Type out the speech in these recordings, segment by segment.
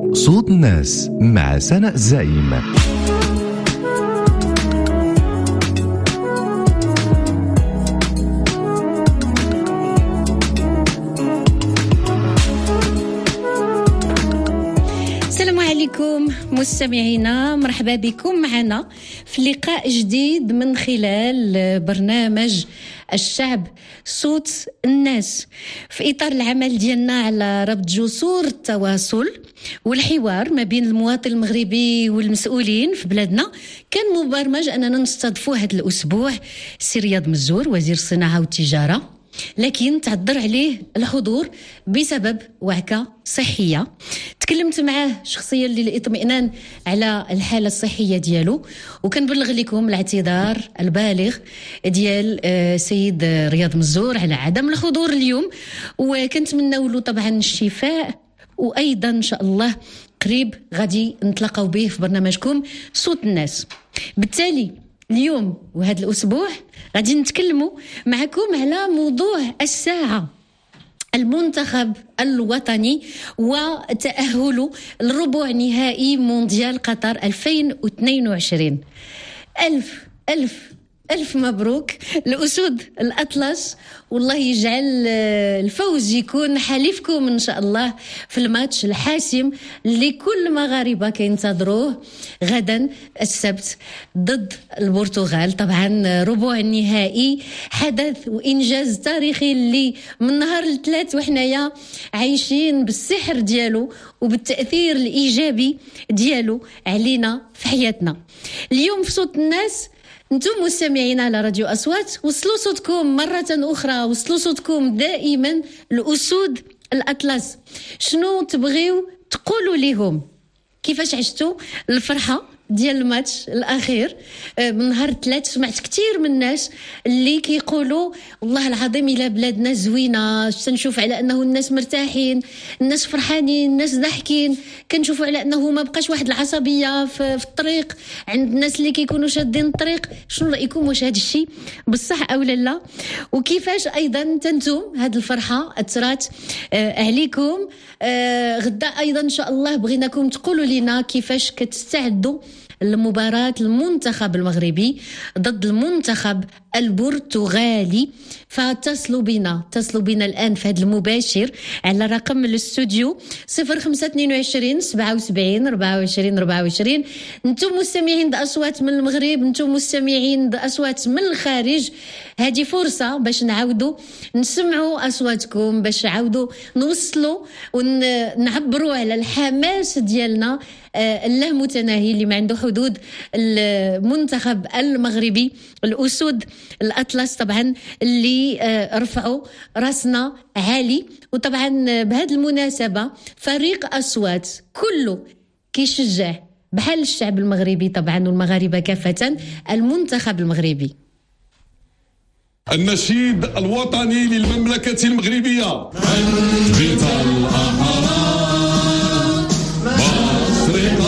صوت الناس مع سناء الزعيم. السلام عليكم مستمعينا، مرحبا بكم معنا في لقاء جديد من خلال برنامج الشعب صوت الناس، في إطار العمل ديالنا على ربط جسور التواصل والحوار ما بين المواطن المغربي والمسؤولين في بلادنا. كان مبرمج أننا نستضيفوا هذا الأسبوع سي رياض مزور وزير الصناعة والتجارة، لكن تعذر عليه الحضور بسبب وعكة صحية. تكلمت معاه شخصيا للاطمئنان على الحالة الصحية ديالو، وكنبلغ لكم الاعتذار البالغ ديال سيد رياض مزور على عدم الحضور اليوم، وكنتمنوا له طبعا الشفاء، وأيضا إن شاء الله قريب غادي نتلاقاو به في برنامجكم صوت الناس. بالتالي اليوم وهذا الأسبوع غادي نتكلموا معكم على موضوع الساعة، المنتخب الوطني وتأهله لربع نهائي مونديال قطر 2022. ألف مبروك الأسود الأطلس، والله يجعل الفوز يكون حليفكم إن شاء الله في الماتش الحاسم اللي كل مغاربة كينتظروه غدا السبت ضد البرتغال. طبعا ربع النهائي حدث وإنجاز تاريخي اللي من نهار الثلاث وحنايا عايشين بالسحر ديالو وبالتأثير الإيجابي ديالو علينا في حياتنا. اليوم في صوت الناس انتم مستمعين على راديو أصوات، وصلوا صوتكم مرة أخرى، وصلوا صوتكم دائما الأسود الأطلس. شنو تبغيو تقولوا لهم؟ كيفاش عشتوا الفرحة ديال الماتش الأخير من نهار الثلاث؟ سمعت كتير من الناس اللي كيقولوا والله العظيم إلى بلادنا زوينة، تنشوف على أنه الناس مرتاحين، الناس فرحانين، الناس ضحكين، كنشوفوا على أنه ما بقاش واحد العصبية في الطريق عند الناس اللي كيكونوا شادين الطريق. شنو رأيكم؟ واش هذا الشيء بصح أو لا؟ وكيفاش أيضا تنتم هاد الفرحة أثرت عليكم؟ غدا أيضا إن شاء الله بغيناكم تقولوا لنا كيفاش كتستعدوا المباراة المنتخب المغربي ضد المنتخب البرتغالي. فاتصلوا بنا الآن في هذا المباشر على رقم الاستوديو 0522 77 24 24. انتم مستمعين بأصوات من المغرب، انتم مستمعين بأصوات من الخارج، هذه فرصة باش نعاودوا نسمعوا أصواتكم، باش نعاودوا نوصلوا ونعبروا على الحماس ديالنا اللامتناهي اللي ما عنده حدود. المنتخب المغربي الأسود الأطلس طبعا اللي رفعوا راسنا عالي. وطبعا بهذه المناسبة فريق أصوات كله كيشجع بحال الشعب المغربي طبعا والمغاربة كافة المنتخب المغربي. النشيد الوطني للمملكة المغربية. أنبت الأحرار مشرق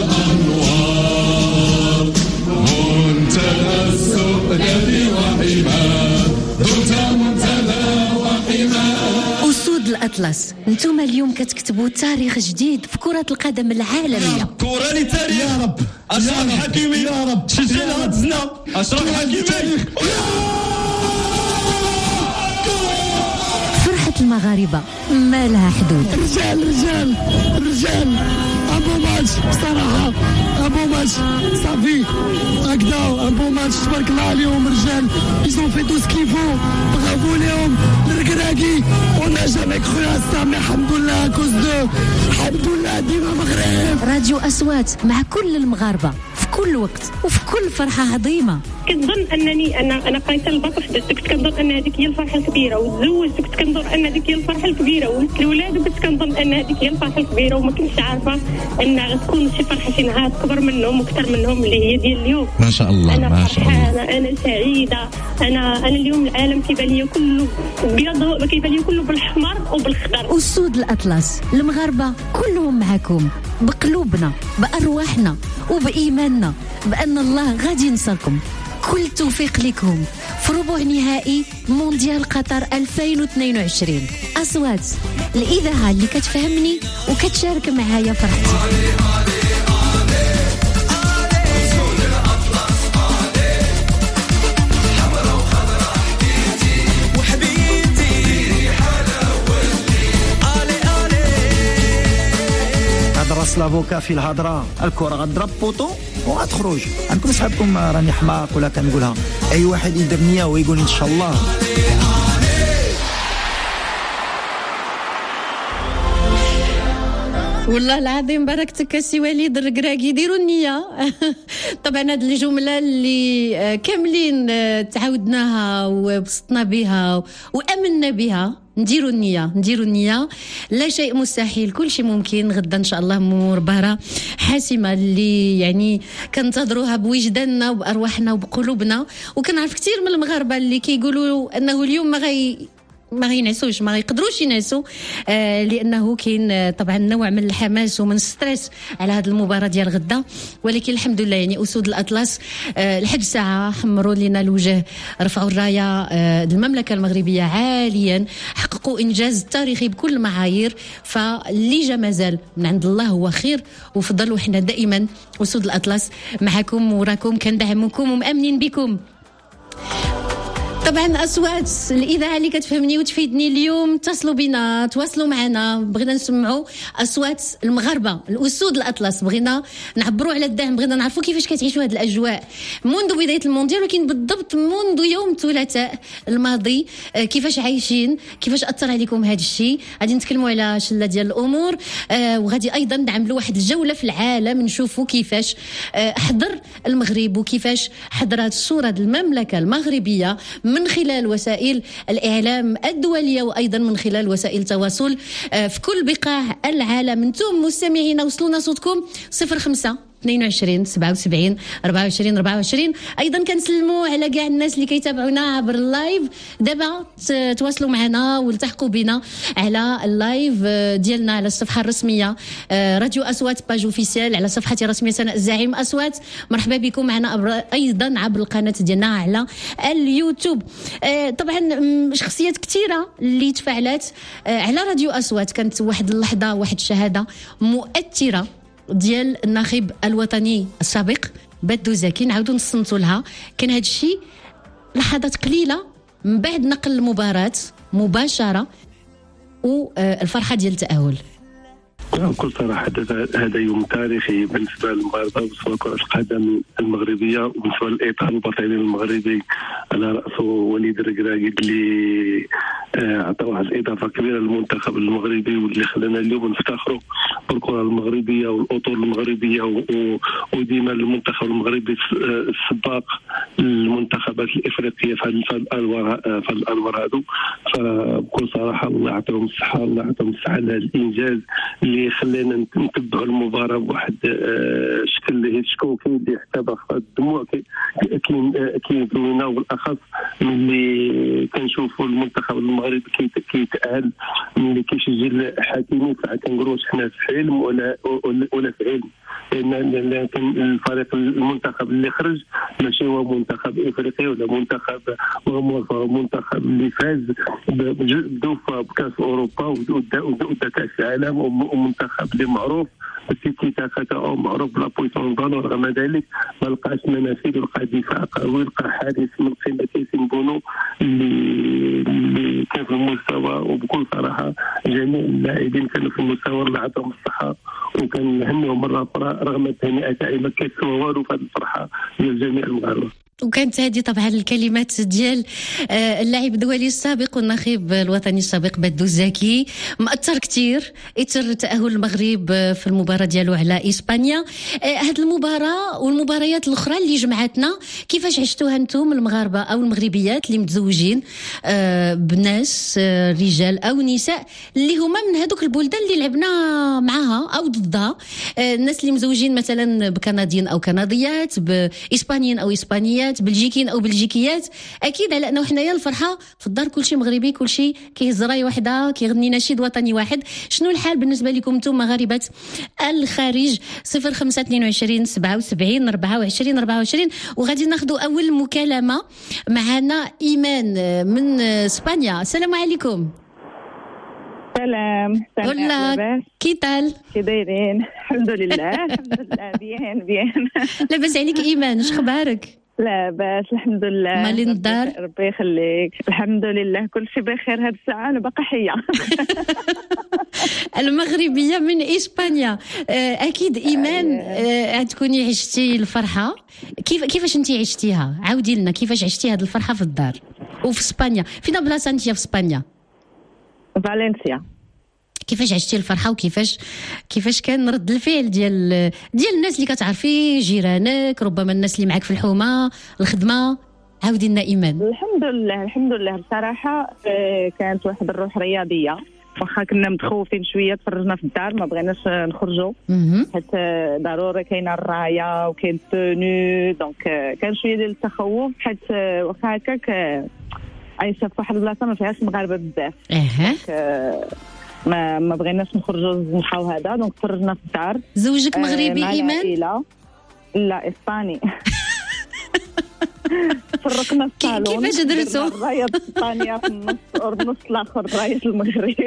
الأنوار منتهى السؤدد وحماه دمت منتهى وحماه. أسود الأطلس، انتم اليوم كتكتبوا تاريخ جديد في كرة القدم العالمية. كرة للتاريخ يا رب. أشرف حكيمي يا رب، شجع غتزنا أشرف حكيمي. المغاربة ما لها حدود. رجال أبو ماتش صراحة، أبو ماتش صافي هكذا، أبو ماتش تبارك الله عليهم رجال، ils ont fait tout ce qu'il faut. برافو لهم الركراكي، on n'a jamais cru à ça mais الحمد لله كوز دو، الحمد لله ديما مغرب. راديو أصوات مع كل المغاربة في كل وقت وفي كل فرحة عظيمة. كنظن انني انا قايته البطل كنت كنظن ان هذيك هي الفرحه الكبيره، وتزوجت كنت كنظن ان هذيك هي الفرحه الكبيره، ولدت الاولاد كنت كنظن ان هذيك هي الفرحه الكبيره، وما كنتش عارفه ان غتكون شي فرحه شي نهار اكبر منهم واكثر منهم اللي هي ديال اليوم. ما شاء الله ما شاء الله. انا سعيده. انا اليوم العالم كيبان لي كله ابيض، ما كيبان لي كله بالاحمر وبالخضر. أسود الأطلس المغاربة كلهم معكم بقلوبنا بأرواحنا وبإيماننا بأن الله غادي ينصركم. كل توفيق لكم في ربع نهائي مونديال قطر 2022. أصوات الإذاعة اللي كتفهمني وكتشارك معايا فرحتي. سلافوكا في الهضره، الكره غضرب بوطو وغتخرج. عندكم صحابكم راني حماق ولا كنقولها، اي واحد يدير نيه ويقول ان شاء الله. والله العظيم بركتك السي وليد الركراكي ديروا النيه. طبعا هذه الجمله اللي كاملين تعودناها وبسطنا بها وامنا بها، نديروا النيه لا شيء مستحيل، كل شيء ممكن. غدا ان شاء الله مباراه حاسمه اللي يعني كنتظروها بوجداننا وبارواحنا وبقلوبنا. وكنعرف كثير من المغاربه اللي كيقولوا انه اليوم ما غينعسوش، ما يقدروش ينعسوا، لانه كاين طبعا نوع من الحماس ومن الستريس على هذه المباراه ديال غدا. ولكن الحمد لله يعني اسود الاطلس لحد ساعه حمروا لنا الوجه، رفعوا الرايه المملكه المغربيه عاليا، حققوا انجاز تاريخي بكل المعايير. فاللي جا مازال من عند الله هو خير وفضل، وحنا دائما اسود الاطلس معكم وراكم، كندعمكم ومامنين بكم. طبعا اصوات الاذاعه اللي كتفهمني وتفيدني اليوم، اتصلوا بنا، تواصلوا معنا، بغينا نسمعوا اصوات المغاربه الاسود الاطلس، بغينا نعبروا على الدعم، بغينا نعرفوا كيفاش كتعيشوا هذه الاجواء منذ بدايه المونديال، ولكن بالضبط منذ يوم الثلاثاء الماضي. كيفاش عايشين، كيفاش اثر عليكم هذا الشيء. غادي نتكلموا على شله ديال الامور، وغادي ايضا نعملوا واحد الجوله في العالم، نشوفوا كيفاش حضر المغرب وكيفاش حضرت صوره المملكه المغربيه من خلال وسائل الإعلام الدولية وأيضا من خلال وسائل التواصل في كل بقاع العالم. انتم مستمعين وصلونا صوتكم 05 22 77 24 24. ايضا كنسلموا على كاع الناس اللي كيتابعونا عبر اللايف. دابا تواصلوا معنا والتحقوا بنا على اللايف ديالنا على الصفحه الرسميه راديو اصوات باج اوفيسيال، على صفحتي الرسميه سناء الزعيم اصوات. مرحبا بكم معنا ايضا عبر القناه ديالنا على اليوتيوب. طبعا شخصيات كثيره اللي تفاعلت على راديو اصوات. كانت واحد اللحظه، واحد الشهاده مؤثره ديال الناخب الوطني السابق بدو زكي، نعاودوا نصنتوا لها. كان هذا الشيء لحظات قليله من بعد نقل المباراه مباشره والفرحه ديال التاهل. بكل صراحة هذا يوم تاريخي بالنسبة للمغاربة وبالنسبة لكرة القدم المغربية وبالنسبة للإطار البطولي المغربي على رأسه وليد الركراكي اللي عطى واحد الإضافة كبيرة للمنتخب المغربي واللي خلانا اليوم نفتخروا بالكرة المغربية والأطر المغربية وديما المنتخب المغربي السباق للمنتخبات الإفريقية في الأدوار هذو. فبكل صراحة الله يعطيهم الصحة، الله يعطيهم الصحة على الإنجاز اللي خلينا نتبعوا المباراة بواحد الشكل اللي تشكوكي اللي حتى باخذ الدموع كاين فينا، وبالاخص ملي كنشوفوا المنتخب المغربي كيتأهل، ملي كيسجل حكيمي كنقولوا حنا في حلم ولا في علم. لان الفريق المنتخب اللي خرج ماشي هو منتخب افريقي ولا منتخب منتخب اللي فاز بدوفه بكاس اوروبا ودا كاس العالم، ومنتخب اللي معروف بالتيكي تاكا او معروف بلا بويسون بالون. رغم ذلك ما لقاش منافذ، ولقى دفاع قوي، لقى حارس من قيمه كيسين بونو اللي كان في المستوى. وبكل صراحه جميع اللاعبين كانوا في المستوى، الله يعطيهم الصحه وكان نهنيهم مره اخرى رغم التهنئه تاعي ما كتسوى والو في هذه الفرحه ديال جميع المغاربه. وكانت هذه طبعا الكلمات ديال اللاعب الدولي السابق والناخب الوطني السابق بدو زكي، مأثر كثير اثر تأهل المغرب في المباراة ديالو على اسبانيا. هذه المباراة والمباريات الاخرى اللي جمعتنا، كيفاش عشتوها انتم المغاربه او المغربيات اللي متزوجين بناس رجال او نساء اللي هما من هذوك البلدان اللي لعبنا معها او ضدها. الناس اللي مزوجين مثلا بكنديين او كنديات، باسبانيين او اسبانيات، بلجيكيين او بلجيكيات، اكيد على انه حنايا الفرحه في الدار كلشي مغربي، كلشي كيهز راي واحده، كيغني نشيد وطني واحد. شنو الحال بالنسبه لكم انتم مغاربه الخارج؟ 0522 77 24 24. وغادي ناخذوا اول مكالمه. معنا ايمان من اسبانيا. السلام عليكم. سلام. ولا كي تال؟ كي دايرين؟ الحمد لله الحمد لله بيان. لاباس عليك ايمان؟ اش اخبارك؟ لاباس الحمد لله. مالي الدار؟ ربي يخليك. الحمد لله كل شيء بخير. هاد الساعه انا باقا حيه. المغربيه من اسبانيا. اكيد ايمان تكوني عشتي الفرحه. كيفاش انت عشتيها؟ عاودي لنا كيفاش عشتي هاد الفرحه في الدار وفي اسبانيا. فين بلاصه انت في اسبانيا؟ فالنسيا. كيفاش عشتي الفرحه وكيفاش كان رد الفعل ديال الناس اللي كتعرفي، جيرانك، ربما الناس اللي معاك في الحومه، الخدمه؟ عاودي لنا ايمان. الحمد لله بصراحه كانت واحد الروح رياضيه. واخا كنا متخوفين شويه، تفرجنا في الدار ما بغيناش نخرجوا حيت ضروري كاينه الرايه وكاين التوني، دونك كان شويه ديال التخوف حيت واخا هكاك عايشه في واحد البلاصه ما فيهاش مغاربه بزاف. ما بغيناش نخرجوا نلقاو هذا، دونك تفرجنا في الدار. زوجك مغربي ايمان؟ لا اسباني. فرقنا الصالون. كيفاش درتو؟ الرايه الاسبانيه في النص والنص الاخر رايه المغرب.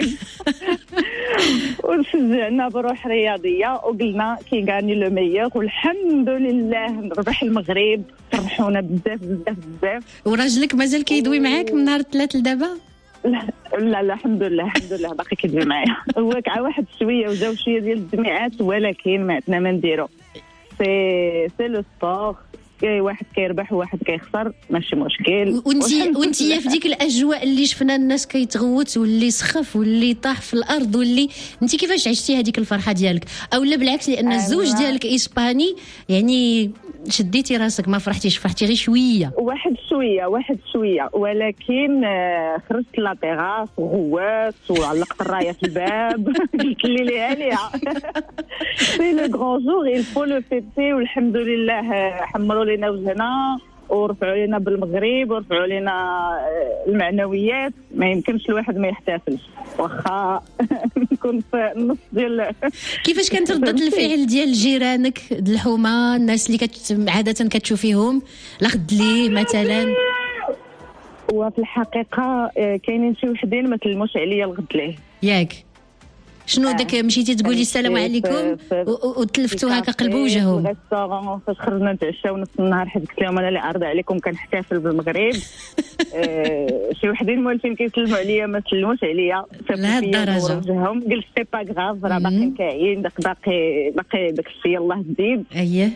وشجعنا بروح رياضيه وقلنا كي غاني لو ميور، والحمد لله ربح المغرب. فرحونا بزاف بزاف بزاف. وراجلك مازال كيدوي معاك من نهار الثلاث لدابا؟ لا الحمد لله باقي كيدوي معايا. هو كاع واحد شويه وجاو شويه ديال الدمعات، ولكن ما عندنا ما نديرو. سي لو سبور، واحد كيربح وواحد كيخسر، ماشي مشكل. وانت في ديك الاجواء اللي شفنا الناس كيتغوت واللي سخف واللي طاح في الارض واللي انت كيفاش عشتي هذيك الفرحه ديالك؟ او لا بالعكس لان الزوج ديالك اسباني يعني شديتي راسك ما فرحتيش، فرحتي غير شويه؟ واحد شويه ولكن خرجت لا تيراس وغوات وعلقت الرايه في الباب. قلت لي عليها سي لو غران جور الفو لو فيتي. والحمد لله حمروا لنا وجهنا ورفعوا لنا بالمغرب ورفعوا لنا المعنويات. ما يمكنش الواحد ما يحتفلش واخا نكون في النص ديال. كيفاش كانت ردة الفعل ديال جيرانك، الحومه، الناس اللي عاده كتشوفيهم لغد ليه مثلا؟ وفي الحقيقه كاينين شي وحدين ما تلموش عليا لغد ليه. ياك شنو داك مشيتي تقولي السلام عليكم وتلفتوا هكا قلبوا وجههم؟ الريستورون فاش خرجنا نتعشاو نص النهار حيت قلت لهم انا اللي عارضه عليكم كنحتفل بالمغرب. شي وحدين موالفين كيسلموا عليا ما سلموش عليا، شافوا فيا وجههم. قلت سي با غراف راه باقي كاين باقي داك الشيء يلاه جديد. اييه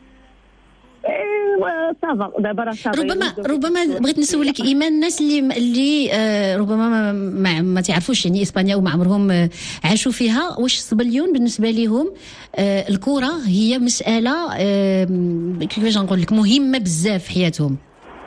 صافا دابا راه صافي. ربما بغيت نسولك ايمان، الناس اللي ربما ما تعرفوش يعني اسبانيا وما عمرهم عاشوا فيها، واش الصبليون بالنسبه لهم الكره هي مساله كيفاش نقول لك مهمه بزاف في حياتهم؟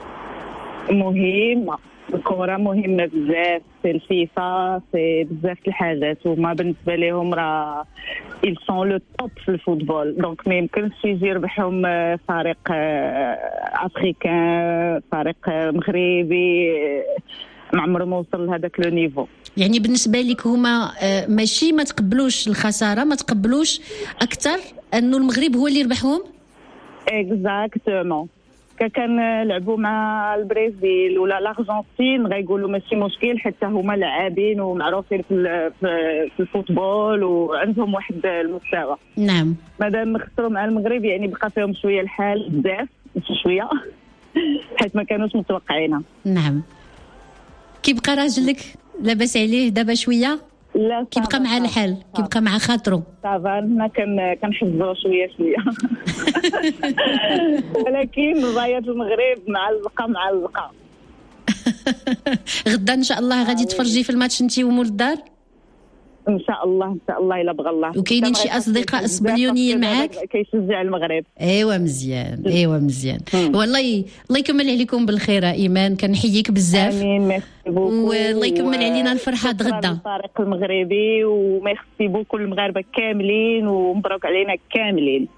مهمه، الكره مهمه بزاف في الفيفا، في بزاف الحاجات. وما بالنسبه لهم راه ils sont le top في الفوتبول. دونك ما يمكنش يجي يربحهم فريق افريكان، فريق مغربي ما عمره ما وصل لهذاك لو نيفو. يعني بالنسبه لك هما ماشي ما تقبلوش الخساره، ما تقبلوش اكثر انه المغرب هو اللي يربحهم؟ اكزاكتومون. كان لعبوا مع البرازيل ولا الارجنتين غيقولوا ماشي مشكل حتى هما لاعبين ومعروفين في الفوتبول وعندهم واحد المستوى. نعم. مادام خسروا مع المغرب يعني بقى فيهم شويه الحال بزاف شويه حيت ما كانوش متوقعينها. نعم. كيبقى راجلك لاباس عليه دابا شويه؟ لا كيبقى مع الحال، كيبقى مع خاطرو. صافا حنا كنحفظوا شويه ولكن رايه المغرب معلقه. غدا ان شاء الله غادي تفرجي في الماتش انت ومول الدار؟ ان شاء الله الا بغى الله. وكاينين شي اصدقاء اسبانيونيين معاك كيشجع المغرب؟ ايوا مزيان والله الله يكمل عليكم بالخير. ايمان كنحييك بزاف. امين. ميرسي بوكو والله يكمل علينا الفرحه غدا. الطريق المغربي وميرسي بوكو المغاربه كاملين ومبروك علينا كاملين.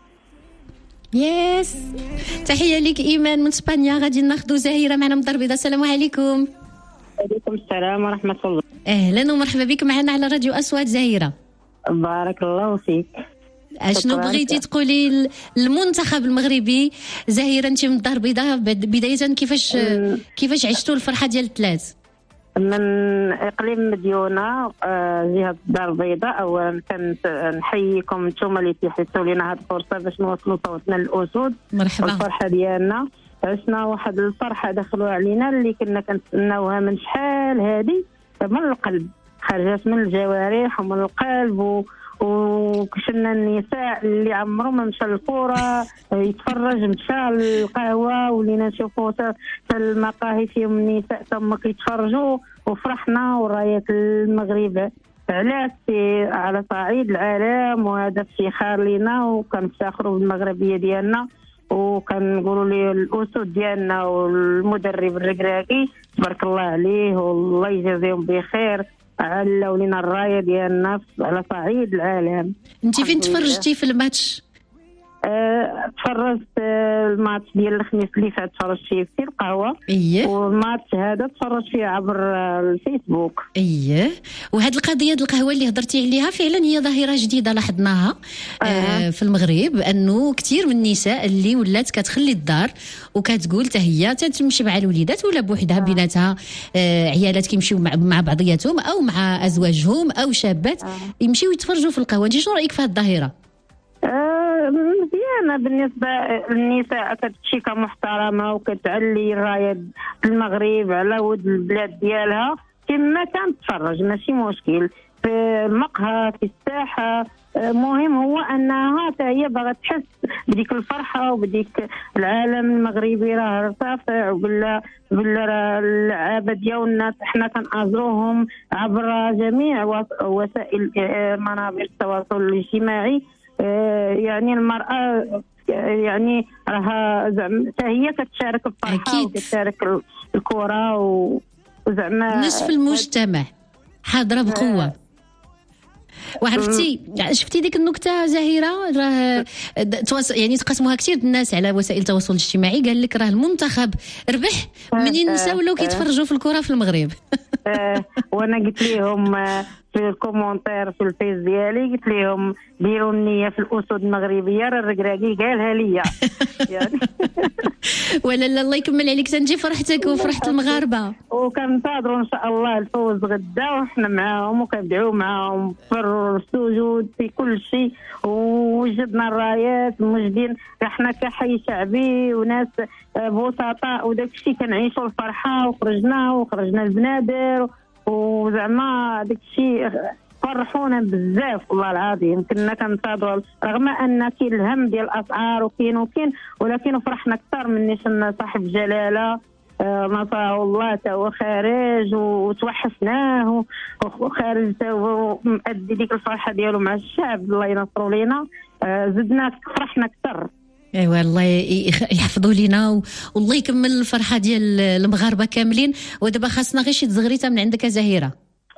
يس تحيه لك ايمان من اسبانيا. غادي ناخذ زهيره معنا من الدار البيضاء. السلام عليكم. وعليكم السلام ورحمه الله. اهلا ومرحبا بك معنا على راديو اصوات زهيره. بارك الله فيك. اشنو بغيتي تقولي المنتخب المغربي؟ زهيره انت من الدار البيضاء، بدايه كيفاش عشتوا الفرحه ديال الثلاث؟ من اقليم مديونه جهه الدار البيضاء. اولا كنحييكم نتوما اللي تيحسوا لنا هذه الفرصه باش نوصلوا صوتنا للاسود. مرحبا. الفرحه ديالنا عشنا واحد الفرحه دخلوا علينا اللي كنا كنتسناوها من شحال هذه، من القلب، خرجت من الجوارح ومن القلب. وكشنا النساء اللي عمرهم ما مشى الكره يتفرج، مشى القهوه، ولينا نشوفوا في المقاهي فيهم النساء تما كيتفرجوا، وفرحنا. ورايه المغرب علات على صعيد العالم، وهذا افتخار لينا، وكنفتخروا بالمغربيه ديالنا. وكنقولوا لي الاسود ديالنا والمدرب الركراكي تبارك الله عليه والله يجازيهم بخير، علاو لينا الرايه ديالنا على صعيد العالم. انت فين تفرجتي في الماتش؟ تفرجت الماتش ديال الخميس اللي فات، تفرجت فيه في القهوه. والماتش هذا تفرجت فيه عبر الفيسبوك. وهذه القضيه ديال القهوه اللي هضرتي عليها فعلا هي ظاهره جديده لاحظناها في المغرب، انه كثير من النساء اللي ولات كتخلي الدار وكتقول حتى هي تمشي مع الوليدات ولا بوحدها بيناتها، عيالات كيمشيو مع بعضياتهم او مع ازواجهم او شابات يمشيو يتفرجوا في القهوه. انت شنو رايك في هذه الظاهره؟ مزيانه بالنسبه للنساء، كتمشي كمحترمه وكتعلي رايه المغرب على ود البلاد ديالها كما كانت تفرج، ماشي مشكل في المقهى في الساحه. مهم هو انها هي باغا تحس بديك الفرحه وبديك العالم المغربي راه ارتفع، وبلا راه اللعابه ديالنا حنا كنأزروهم عبر جميع وسائل منابر التواصل الاجتماعي. يعني المرأة يعني راها زعما هي كتشارك الفرحة وكتشارك الكرة، وزعما نصف المجتمع حاضرة بقوة. وعرفتي شفتي ديك النكته زهيره؟ راه يعني تقاسموها كثير الناس على وسائل التواصل الاجتماعي، قال لك راه المنتخب ربح منين النساء ولاو كيتفرجوا في الكره في المغرب. وانا قلت لهم في الكومونتير في الفيس ديالي، قلت لهم ديروا النيه في الاسود المغربيه، راه الركراكي قالها ليا يعني. ولا لا الله يكمل عليك تنجي فرحتك وفرحه المغاربه، وكنتظروا ان شاء الله الفوز غدا، وحنا معاهم وكندعوا معاهم في السجود في كل شيء. ووجدنا الرايات موجدين، احنا كحي شعبي وناس بسطاء وداك الشيء كنعيشوا الفرحه، وخرجنا البنادر، وزعما داك الشيء فرحونا بزاف والله العظيم. كنا كنتظروا رغم ان كاين الهم ديال الاسعار وكاين ولكن فرحنا اكثر من شفنا صاحب جلاله نصره الله تا هو خارج، وتوحشناه وخارج تا هو مؤدي ديك الفرحه ديالو مع الشعب. الله ينصروا لينا، زدنا فرحنا اكثر. ايوا الله يحفظوا لينا والله يكمل الفرحه ديال المغاربه كاملين. ودابا خاصنا غير شي تزغريته من عندك يا زهيره.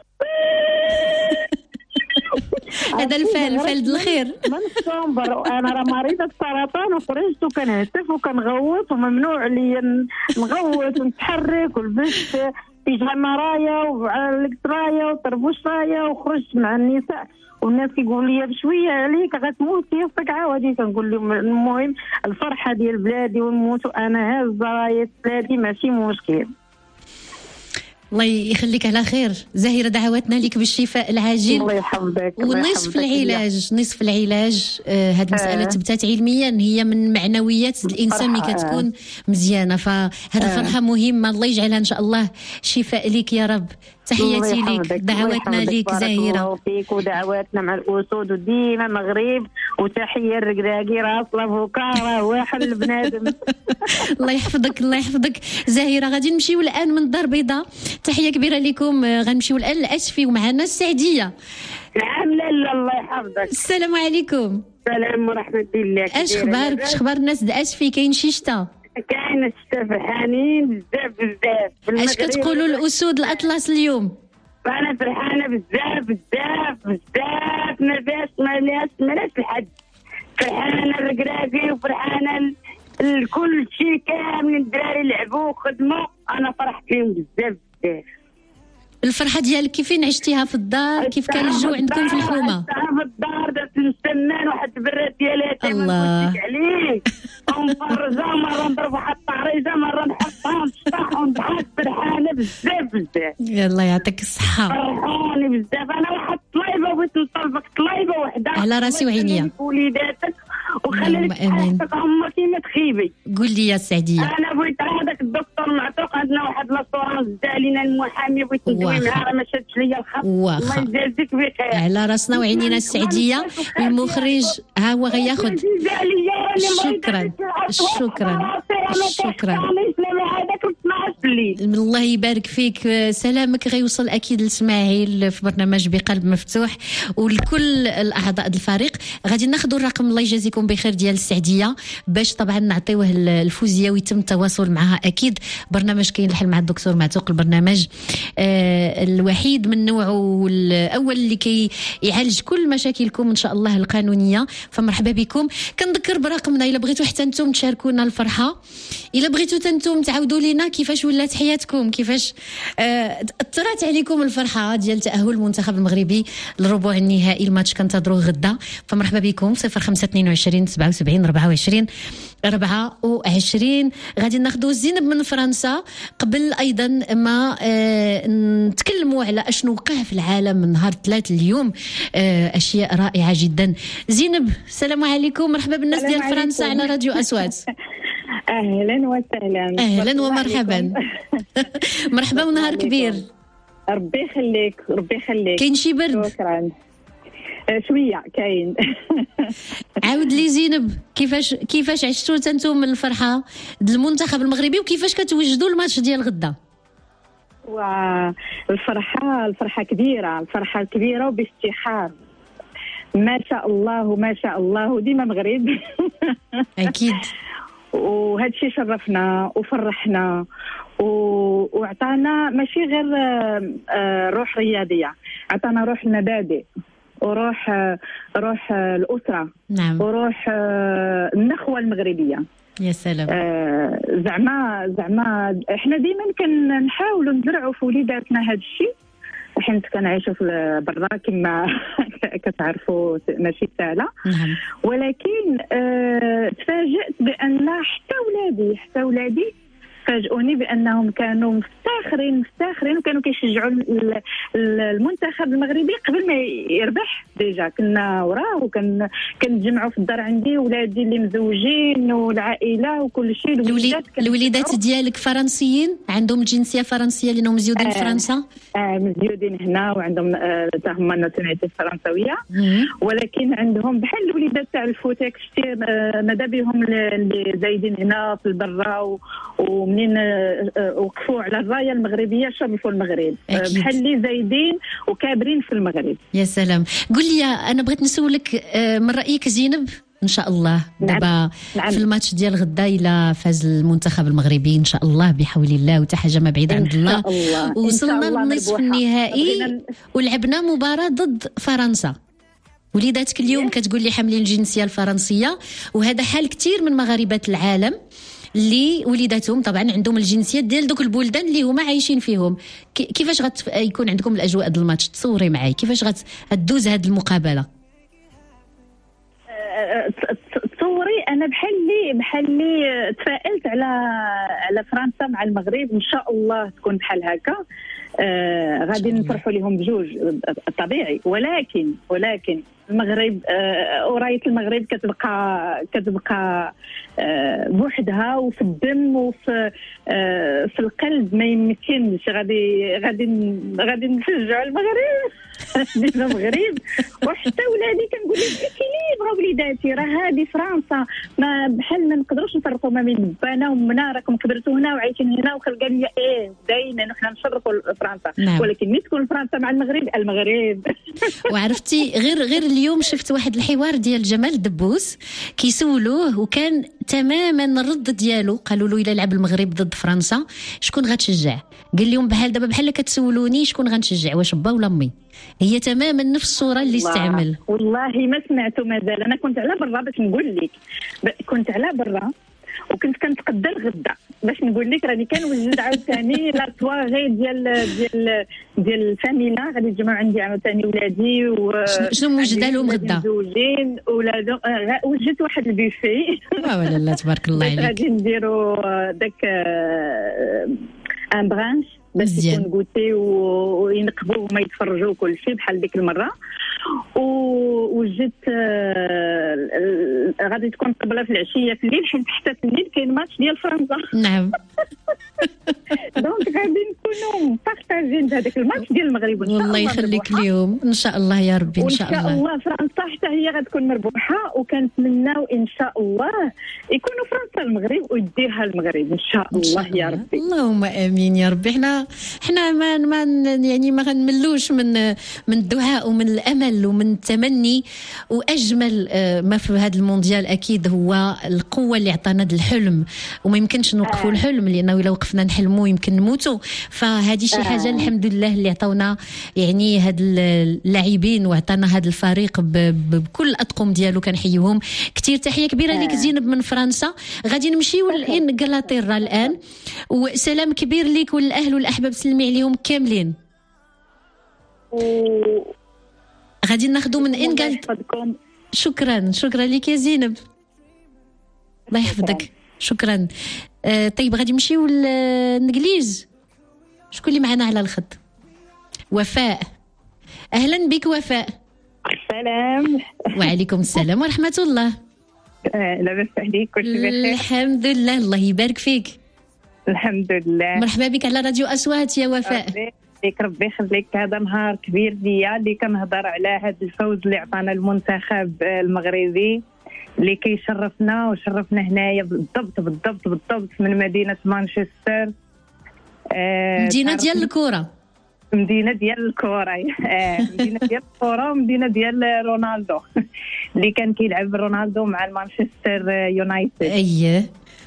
هذا الفال الخير من الصنبر. انا راه مريضه السرطان وخرجت وكنهتف وكنغوت، وممنوع لي نغوت ونتحرك، ولبست بيجامه رايه وعلى رايه وطربوش رايه، وخرجت مع النساء والناس كيقولوا لي بشويه عليك غتموتي يصك عاودي. كنقول لهم المهم الفرحه ديال بلادي ونموت وانا هاز رايه بلادي ماشي مشكل. الله يخليك على خير زهيرة، دعواتنا لك بالشفاء العاجل. الله يحفظك. ونصف العلاج هذه المسألة تبتات علميا هي من معنويات الإنسان ملي كتكون مزيانة، فهذه الفرحة مهمة. الله يجعلها إن شاء الله شفاء لك يا رب. تحياتي ليك، دعواتنا ليك زاهرة فيك ودعواتنا مع الأسود وديما مغرب، وتحية الركراكي راس لافوكا راه واحد البنادم. الله يحفظك الله يحفظك زاهرة. غادي نمشيو الآن من الدار البيضاء، تحية كبيرة لكم. غنمشيو الآن لأسفي ومعنا السعدية. نعم لاله الله يحفظك. السلام عليكم. السلام ورحمة الله. اش اخبارك؟ اش اخبار الناس د أسفي؟ كاين شي شتا؟ كاين الشتا فرحانين بزاف بزاف. اش كتقولوا الأسود الأطلس اليوم؟ أنا فرحانة بزاف بزاف بزاف، ما لاش الحد. فرحانة الركراكي وفرحانة الكل شيء كامل، الدراري لعبوا وخدموا، أنا فرحت فيهم بزاف بزاف. الفرحة ديالك كيفين عشتيها في الدار؟ كيف كان الجو عندكم في الحومة؟ في الدار درت نستنى واحد البراد ديالها الله عليه ونفرجها، مرة نضرب واحد الطعريجة، مرة نحطها ونشطح ونضحك. فرحانة بزاف بزاف. الله يعطيك الصحة. فرحانة بزاف. أنا واحد طليبة بغيت نطلبك طليبة وحدة على راسي وعينيا. وليداتك وخلي لك حياتك هما كيما تخيبي. قول لي يا سعدية. أنا بغيت هذاك الدكتور معتوق، عندنا واحد لاسورانس دا علينا المحامي، بغيت ندوي معاه، راه ما شادش ليا الخط. الله يجازيك بخير. على راسنا وعينينا السعدية. المخرج ها هو غياخد. شكرا شكرا شكرا. الله يبارك فيك. سلامك غيوصل أكيد لإسماعيل في برنامج بقلب مفتوح ولكل الأعضاء الفريق. غادي ناخذوا الرقم الله يجازيكم بخير ديال السعدية باش طبعا نعطيوه الفوزية ويتم التواصل معها. أكيد برنامج كاين الحل مع الدكتور معتوق، البرنامج الوحيد من نوعه الأول اللي كي يعالج كل مشاكلكم إن شاء الله القانونية. فمرحبا بكم. كنذكر برقمنا إلا بغيتوا حتى نتوما تشاركونا الفرحة، إلا بغيتوا تنتم تعاودوا لنا كيفاش ولات حياتكم، كيفاش اثرت عليكم الفرحة ديال تأهل المنتخب المغربي للربع النهائي. الماتش كنتظروه غدا. فمرحبا بكم. 0522 77 24 24. غادي ناخذوا زينب من فرنسا قبل ايضا ما نتكلموا على اشنو وقع في العالم من نهار 3 اليوم. اشياء رائعه جدا. زينب السلام عليكم، مرحبا بالناس ديال فرنسا على راديو اصوات. اهلا وسهلا. اهلا ومرحبا. مرحبا ونهار كبير. ربي يخليك ربي يخليك. كاين شي برد؟ شكرا. شويه كاين. عاود لي زينب، كيفاش عشتوا انتم الفرحه ديال المنتخب المغربي وكيفاش كتوجدوا الماتش ديال غدا؟ الفرحه كبيره، الفرحه كبيره وبافتخار. ما شاء الله وما شاء الله، وديما مغرب. اكيد. وهذا الشيء شرفنا وفرحنا وعطانا ماشي غير روح رياضيه، عطانا روح المبادئ وروح الأسرة. نعم. وروح النخوة المغربية. يا سلام. زعما احنا ديما كنحاولوا نزرعوا في وليداتنا هذا الشيء، حيت كنعيشوا في برا كما كتعرفوا ماشي سهله. نعم. ولكن تفاجأت بأن حتى ولادي فاجئوني بانهم كانوا مفتخرين وكانوا كيشجعوا المنتخب المغربي قبل ما يربح. ديجا كنا وراه كنتجمعوا في الدار عندي ولادي اللي مزوجين والعائله وكل شيء. الوليدات ديالك فرنسيين عندهم الجنسيه فرنسيه لانهم مزيودين في فرنسا؟ مزيودين هنا وعندهم حتى هما الناسيوناليتي الفرنسويه، ولكن عندهم بحال الوليدات تاع الفوتيك شتي ماذا بهم اللي زايدين هنا في البرا ومنين وقفوا على الرايه المغربيه شرفوا المغرب بحال اللي زايدين وكابرين في المغرب. يا سلام. قول لي انا بغيت نسولك من رايك زينب ان شاء الله دابا في الماتش ديال غدا الى فاز المنتخب المغربي ان شاء الله بحول الله وتا حاجه ما بعيد عند الله وصلنا للنصف النهائي ولعبنا مباراه ضد فرنسا. وليداتك اليوم كتقول لي حاملين الجنسيه الفرنسيه، وهذا حال كثير من مغاربه العالم اللي وليداتهم طبعا عندهم الجنسيه ديال دوك البلدان اللي هما عايشين فيهم. كيفاش غتكون عندكم الاجواء ديال الماتش؟ تصوري معايا كيفاش غتدوز هذه المقابله؟ تصوري انا بحال اللي تفائلت على فرنسا مع المغرب، ان شاء الله تكون بحال هكا. غادي نفرحوا لهم بجوج طبيعي، ولكن المغرب ورايه المغرب كتبقى بوحدها وفي الدم وفي في القلب. ما يمكنش غادي نشجعوا المغرب ديما المغرب. وحتى ولادي كنقول لهم اكيليبر وليداتي، راه هذه فرنسا، ما بحال ما نقدروش نفرقوا ما بين بانا ومنا، راكم كبرتوا هنا وعايشين هنا وخلقوا لي دايما وحنا نشرفوا فرنسا. نعم. ولكن ملي تكون فرنسا مع المغرب وعرفتي غير اليوم شفت واحد الحوار ديال جمال دبوس كيسولوه وكان تماما الرد ديالو، قالوا له الا لعب المغرب ضد فرنسا شكون غتشجع؟ قال لهم دابا بحال كتسولوني شكون غنشجع، واش با ولا امي؟ هي تماما نفس الصوره اللي استعمل. والله ما سمعته مازال. انا كنت على برا باش نقول لك، كنت على برا وكنت كنتقدى الغدا باش نقول لك راني كنوجد عاوتاني لا سواغي ديال الفاميلا. غادي يتجمعوا عندي عاوتاني ولادي شنو موجده لهم غدا؟ مزوجين ولادهم. وجدت واحد البيفي ولا لا تبارك الله عليك. غادي نديروا داك ان برانش باش يكون غوتي وينقبوا وما يتفرجوا كل شيء بحال ديك المره. وجدت غادي تكون قبله في العشيه في الليل، حتى في الليل كاين ماتش ديال فرنسا. نعم. دونك غادي نكونوا بارطاجين هذاك الماتش ديال المغرب. والله يخليك اليوم ان شاء الله يا ربي. ان شاء الله فرنسا حتى هي غتكون مربوحه، وكنتمناو ان شاء الله يكونوا فرنسا المغرب ويديرها المغرب ان شاء الله يا ربي. اللهم امين يا ربي. احنا ما يعني ما غنملوش من الدعاء ومن الامل ومن التمني. واجمل ما في هذا المونديال اكيد هو القوه اللي عطانا هذا الحلم، وما يمكنش نوقفوا الحلم لانه الا وقفنا نحلموا يمكن نموتوا. فهذه شي حاجه الحمد لله اللي عطاونا يعني هاد اللاعبين وعطانا هذا الفريق بكل الاطقم ديالو. كنحييهم كثير. تحيه كبيره لك زينب من فرنسا. غادي نمشيو لانجلترا الان، وسلام كبير لك والاهل والاحباب سلمي عليهم كاملين. غادي ناخذوا من انجلترا. شكرا لك يا زينب، الله يحفظك. شكرا. طيب غادي نمشيو للانجليز. شكون اللي معنا على الخط؟ وفاء. اهلا بك وفاء. السلام. وعليكم السلام ورحمه الله. لاباس عليك؟ كلشي بخير؟ الحمد لله، الله يبارك فيك. الحمد لله. مرحبا بك على راديو أصوات يا وفاء. ربي يخليك. هذا نهار كبير ليا اللي كنهضر على هذا الفوز اللي عطانا المنتخب المغربي اللي كيشرفنا وشرفنا هنايا بالضبط من مدينة مانشستر. مدينة ديال الكرة. مدينة ديال الكرة. مدينة ديال الكرة ومدينة ديال رونالدو اللي كان كيلعب رونالدو مع المانشستر يونايتد. اييه.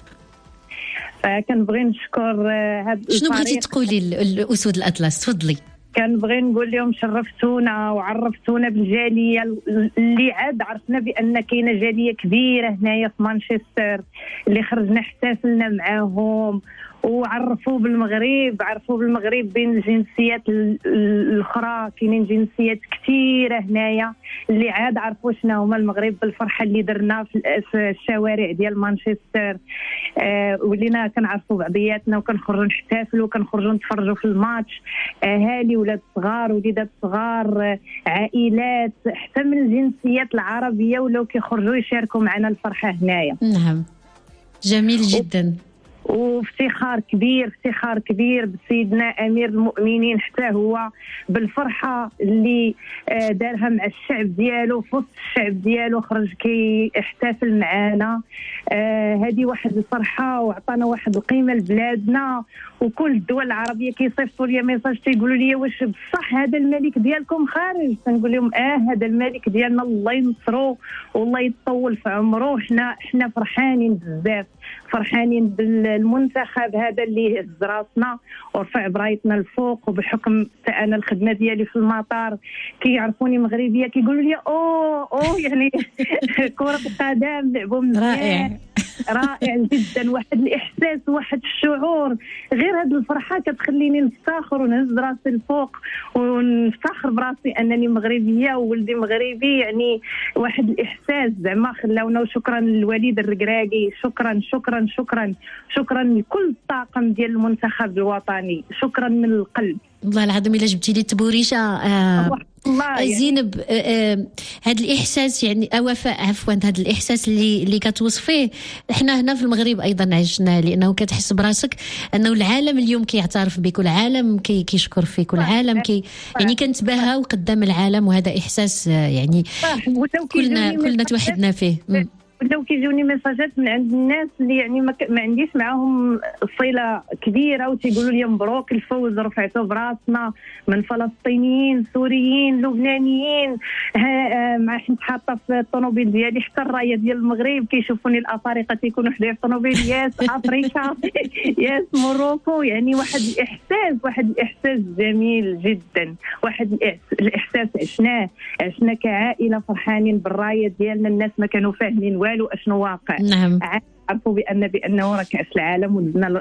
فكنبغي نشكر هاد الفريق. شنو بغيتي تقولي الأسود الأطلس؟ تفضلي. كنبغي نقول لهم شرفتونا وعرفتونا بالجاليه اللي عاد عرفنا بان كاينه جاليه كبيره هنايا في مانشستر اللي خرجنا احتفلنا معاهم وعرفوا بالمغرب بين الجنسيات الاخرى. كاينين جنسيات كثيره هنايا اللي عاد عرفوا شنو هما المغرب بالفرحه اللي درنا في الشوارع ديال مانشستر. ولينا كنعرفوا بعضياتنا وكنخرجوا نحتفلوا وكنخرجوا نتفرجوا في الماتش. اهالي ولاد صغار وليدات صغار عائلات حتى من الجنسيات العربيه ولاو كيخرجوا يشاركوا معنا الفرحه هنايا. نعم جميل جدا. وافتخار كبير بسيدنا امير المؤمنين حتى هو بالفرحه اللي دارها مع الشعب ديالو في وسط الشعب ديالو، خرج كيحتفل معانا. هذه واحد الفرحه وعطانا واحد القيمه لبلادنا. وكل الدول العربيه كيصيفطوا لي ميساج تيقولوا لي واش بصح هذا الملك ديالكم خارج؟ تنقول لهم هذا الملك ديالنا الله ينصرو والله يطول في عمره. حنا فرحانين بزاف، فرحانين بالمنتخب هذا اللي هز راسنا ورفع برايتنا الفوق. وبحكم انا الخدمه ديالي في المطار كيعرفوني مغربيه كيقولوا لي اوه يعني كره القدم لعبوا مزيان رائع جدا. واحد الاحساس واحد الشعور غير هذه الفرحه كتخليني نفتخر ونهز راسي الفوق ونفتخر براسي انني مغربيه وولدي مغربي. يعني واحد الاحساس زعما خلاونا. وشكرا للوليد الركراكي، شكرا لكل الطاقم ديال المنتخب الوطني، شكرا من القلب. والله العظيم الا جبتي لي التبوريشه الله زينب. هذا الاحساس يعني وفاء عفوا، هذا الاحساس اللي كتوصفيه احنا هنا في المغرب ايضا عشناه، لانه كتحس براسك انه العالم اليوم كيعترف بك، والعالم كيشكر فيك، والعالم يعني كنتباهى قدام العالم، وهذا احساس يعني كلنا توحدنا فيه. بداو كيجوني مساجات من عند الناس اللي يعني ما عنديش معاهم صله كبيره، وتيقولوا لي مبروك الفوز رفعته براسنا، من فلسطينيين، سوريين، لبنانيين، مع حنت حاطه في الطوموبيل ديالي حتى الرايه ديال المغرب، كيشوفوني الافارقه تيكونوا حدايا في الطوموبيل، ياس افريقيا، ياس موروكو. يعني واحد الاحساس جميل جدا، واحد الاحساس عشنا كعائله فرحانين بالرايه ديالنا. الناس ما كانوا فاهمين والو اشنو واقع. نعم. عرفوا بانه راه كاس العالم ودزنا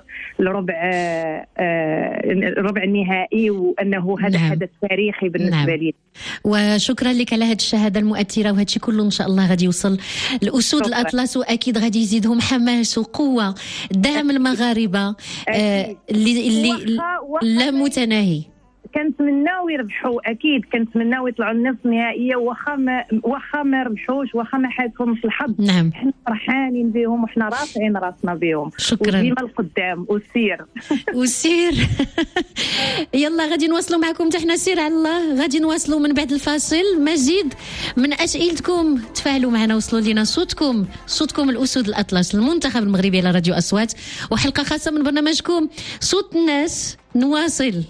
الربع النهائي، وانه هذا حدث تاريخي بالنسبه لي. وشكرا لك على هذه الشهاده المؤثره، وهذا الشيء كله ان شاء الله غادي يوصل الاسود الاطلس، واكيد غادي يزيدهم حماس وقوه دعم المغاربه اللي لا متناهي. كنتمناو يربحوا، اكيد كنتمناو يطلعوا النصف النهائيه، واخا ما ربحوش، واخا ما حالفهمش الحظ. نعم. حنا فرحانين بهم وحنا رافعين راسنا بهم. شكرا. وديما القدام وسير يلا غادي نواصلوا معكم حتى سير على الله. غادي نواصلوا من بعد الفاصل. مزيد من اسئلتكم، تفاعلوا معنا، وصلوا لنا صوتكم الاسود الاطلس، المنتخب المغربي على راديو اصوات، وحلقه خاصه من برنامجكم صوت الناس. نواصل.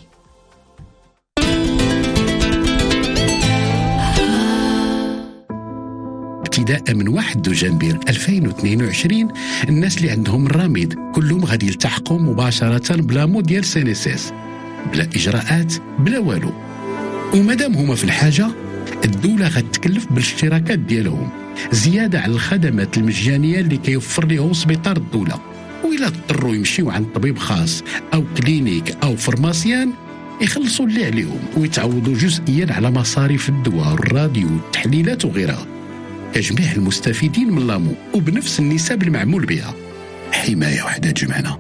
ابتداء من 1 دجنبر 2022 الناس اللي عندهم الراميد كلهم غادي يلتحقوا مباشرة بلا مود ديال سينيسيس، بلا إجراءات، بلا والو. ومادام هما في الحاجة، الدولة غتكلف بالاشتراكات ديالهم زيادة على الخدمات المجانية اللي كيوفر لهم سبيطار الدولة. وإلا اضطروا يمشيو عند طبيب خاص أو كلينيك أو فرماسيان، يخلصوا اللي عليهم ويتعوضوا جزئيا على مصاريف الدواء والراديو والتحليلات وغيرها. كجميع المستفيدين من لامو وبنفس النسب المعمول بها. حماية وحدة تجمعنا.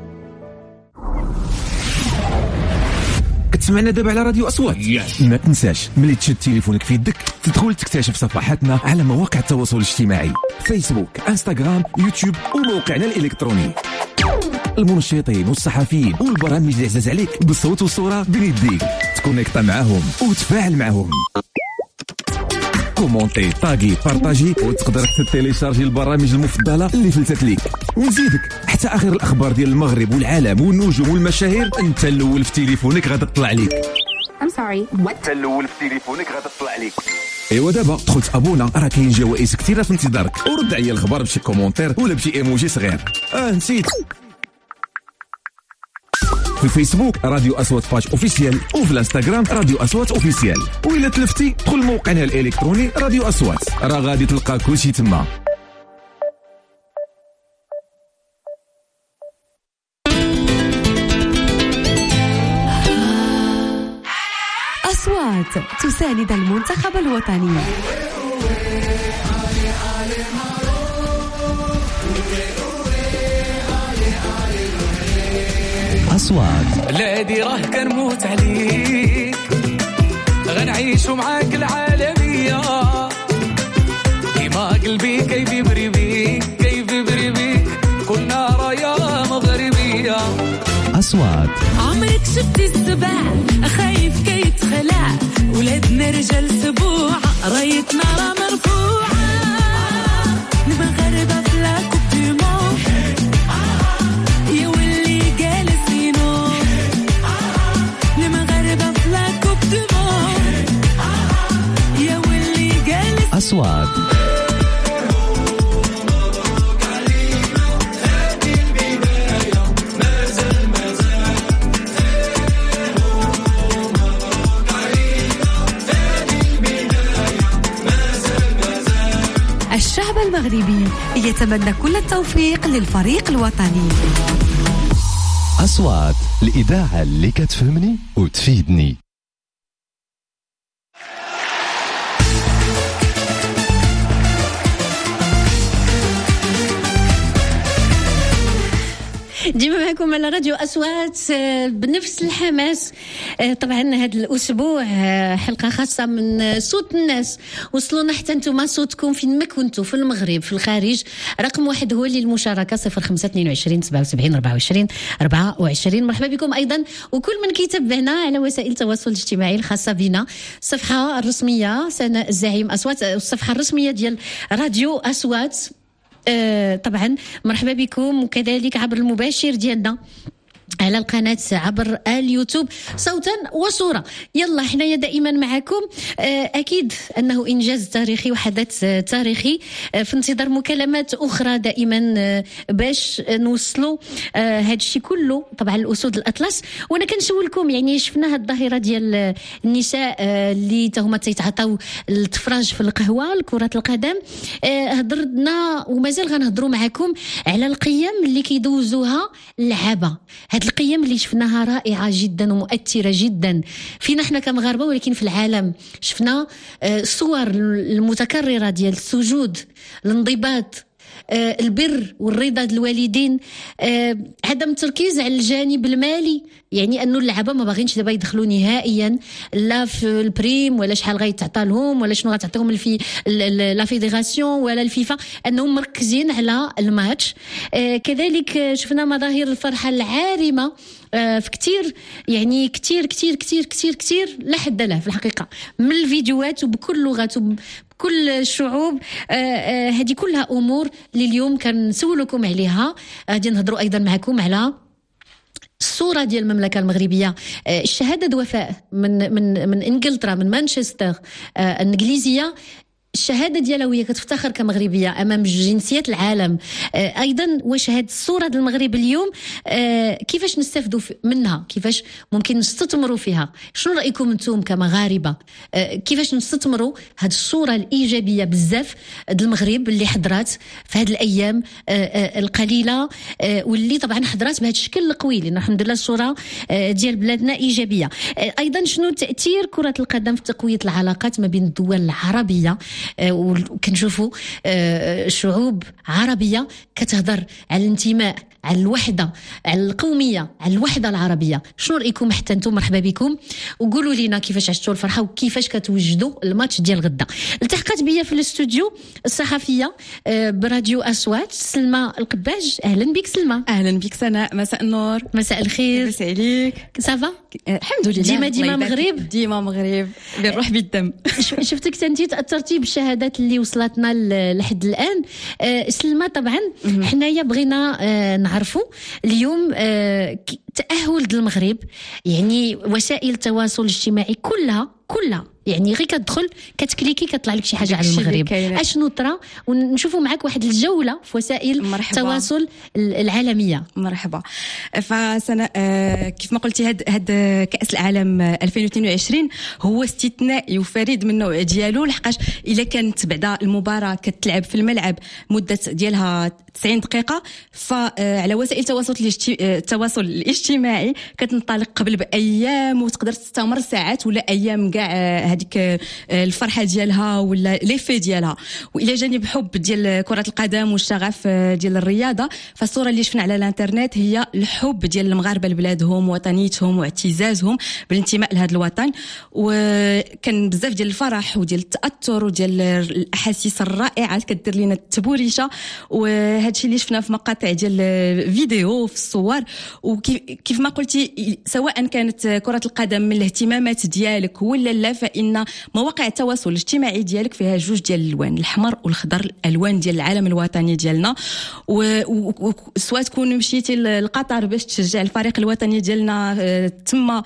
كتسمعنا دابا على راديو أصوات. ما تنساش ملي تشد تليفونك في يدك تدخل تكتشف صفحاتنا على مواقع التواصل الاجتماعي، فيسبوك، انستغرام، يوتيوب، وموقعنا الإلكتروني. المنشطين والصحفيين والبرامج اللي عزاز عليك بالصوت والصورة بين يديك، تكونيكتا معاهم وتفاعل معاهم. كومونتي، طاغي، بارطاجي، وتقدر تيليشارجي البرامج المفضله اللي فلتت ليك. ونزيدك حتى اخر الاخبار ديال المغرب والعالم والنجوم والمشاهير، انت الاول في تليفونك غادا تطلع ليك. انت الاول في تليفونك غادا تطلع ليك. ايوا دابا دخل ابونا، راه كاين جوائز كثيره في انتظارك، ورد عليا الخبر بشي كومونتير ولا بشي ايموجي صغير. نسيت. في الفيسبوك راديو أصوات باج أوفيسيال، وفي الانستغرام راديو أصوات أوفيسيال، وإلا تلفتي دخل موقعنا الإلكتروني راديو أصوات، راه غادي تلقى كلشي تما. أصوات تساند المنتخب الوطني. أصوات. بلادي راه كنموت عليك، غنعيشو معاك العالمية، كيما قلبي كيف يبري بيك، كلنا رايا مغربية. أصوات. عمرك شفتي السبع خايف كيتخلع، ولادنا رجال سبوع، رايتنا راه مرفوعة، المغاربة بلا كوب دو موند، يا ولي جالسينو، المغاربة بلا كوب دو موند، يا ولي جالسينو. أصوات. الشعب المغربي يتمنى كل التوفيق للفريق الوطني. أصوات، الإذاعة اللي كتفهمني وتفيدني. ديما معكم على راديو أصوات بنفس الحماس. طبعا هذا الأسبوع حلقة خاصة من صوت الناس. وصلونا حتى انتم صوتكم فين ما كنتوا، في المغرب في الخارج. رقم 1 هو للمشاركة 0522 77 24 24. مرحبا بكم أيضا وكل من كيتابعنا على وسائل التواصل الاجتماعي الخاصة بنا، الصفحة الرسمية سناء الزعيم أصوات، الصفحة الرسمية ديال راديو أصوات. طبعا مرحبا بكم، وكذلك عبر المباشر ديالنا على القناة عبر اليوتيوب صوتا وصورة. يلا حنايا دائما معكم. أكيد أنه إنجاز تاريخي وحدث تاريخي، في انتظار مكالمات أخرى دائما باش نوصلوا هذا الشيء كله. طبعا الأسود الأطلس. وأنا كنشولكم يعني شفنا هاد الظاهرة ديال النساء اللي تهما تيتعطاو التفراج في القهوة لكرة القدم. هضرنا ومازال غنهضروا معكم على القيم اللي كيدوزوها اللعابة. هاد القيم اللي شفناها رائعة جدا ومؤثرة جدا فينا احنا كمغاربة، ولكن في العالم شفنا الصور المتكررة ديال السجود، الانضباط، البر والرضا الوالدين، عدم التركيز على الجانب المالي. يعني انه اللعابه ما باغينش دابا يدخلوا نهائيا لا في البريم ولا شحال غيتعطى لهم ولا شنو غتعطيهم لا فيدراسيون ولا الفيفا، انهم مركزين على الماتش. كذلك شفنا مظاهر الفرحه العارمه في كتير، يعني كتير كتير كتير كتير كتير لا حد له في الحقيقه، من الفيديوهات وبكل لغات وبكل الشعوب. هذه كلها امور اللي اليوم كنسولكم عليها. غادي نهضروا ايضا معكم على الصورة ديال المملكة المغربية. الشهادة وفاء من انجلترا، من مانشستر الانجليزية. الشهاده ديالها وهي كتفتخر كمغربيه امام جنسيات العالم. ايضا واش هاد الصوره ديال المغرب اليوم كيفاش نستافدوا منها، كيفاش ممكن نستثمروا فيها؟ شنو رايكم انتم كمغاربه؟ كيفاش نستثمروا هاد الصوره الايجابيه بزاف ديال المغرب اللي حضرات في هاد الايام القليله، واللي طبعا حضرات بهذا الشكل القوي، لان الحمد لله الصوره ديال بلادنا ايجابيه. ايضا شنو تاثير كره القدم في تقويه العلاقات ما بين الدول العربيه؟ وكنشوفوا شعوب عربية كتهضر على الانتماء، على الوحدة، على القومية، على الوحدة العربية. شنو رأيكم حتى انتم؟ مرحبا بكم وقولوا لنا كيفاش عشتوا الفرحة وكيفاش كتوجدوا الماتش ديال غدا. التحقت بيا في الاستوديو الصحفية براديو أصوات سلمى القباج. أهلا بك سلمى. أهلا بك سناء، مساء النور. مساء الخير. لاباس عليك؟ صافا الحمد لله. ديما مغرب، ديما مغرب بالروح بالدم. شفتك تنتي تأثرتي بالشهادات اللي وصلتنا لحد الآن. سلمى طبعا حنايا بغينا نعرفوا اليوم تأهل المغرب، يعني وسائل التواصل الاجتماعي كلها يعني غير كتدخل كتكليكي كتطلع لك شي حاجه على المغرب. اشنو طرا؟ ونشوفوا معك واحد الجوله في وسائل التواصل العالميه. مرحبا. فسنة كيف ما قلتي هاد كأس العالم 2022 هو استثنائي وفريد من النوع ديالو، لحقاش الا كانت بعدا المباراه كتلعب في الملعب مده ديالها 90 دقيقه، فعلى وسائل التواصل الاجتماعي كتنطلق قبل بايام وتقدر تستمر ساعات ولا ايام كاع هذيك الفرحه ديالها ولا ليفي ديالها. والى جانب حب ديال كره القدم والشغف ديال الرياضه، فالصوره اللي شفنا على الانترنت هي الحب ديال المغاربه لبلادهم، وطنيتهم واعتزازهم بالانتماء لهذا الوطن. وكان بزاف ديال الفرح وديال التاثر وديال الاحاسيس الرائعه كدير لنا التبوريشه، وهذا الشيء اللي شفنا في مقاطع ديال الفيديو في الصور. وكيف ما قلتي سواء كانت كره القدم من الاهتمامات ديالك ولا لا، فإن مواقع التواصل الاجتماعي ديالك فيها جوج ديال الالوان، الاحمر والخضر، الالوان ديال العالم الوطني ديالنا. سواء تكون مشيتي لقطر باش تشجع الفريق الوطني ديالنا تما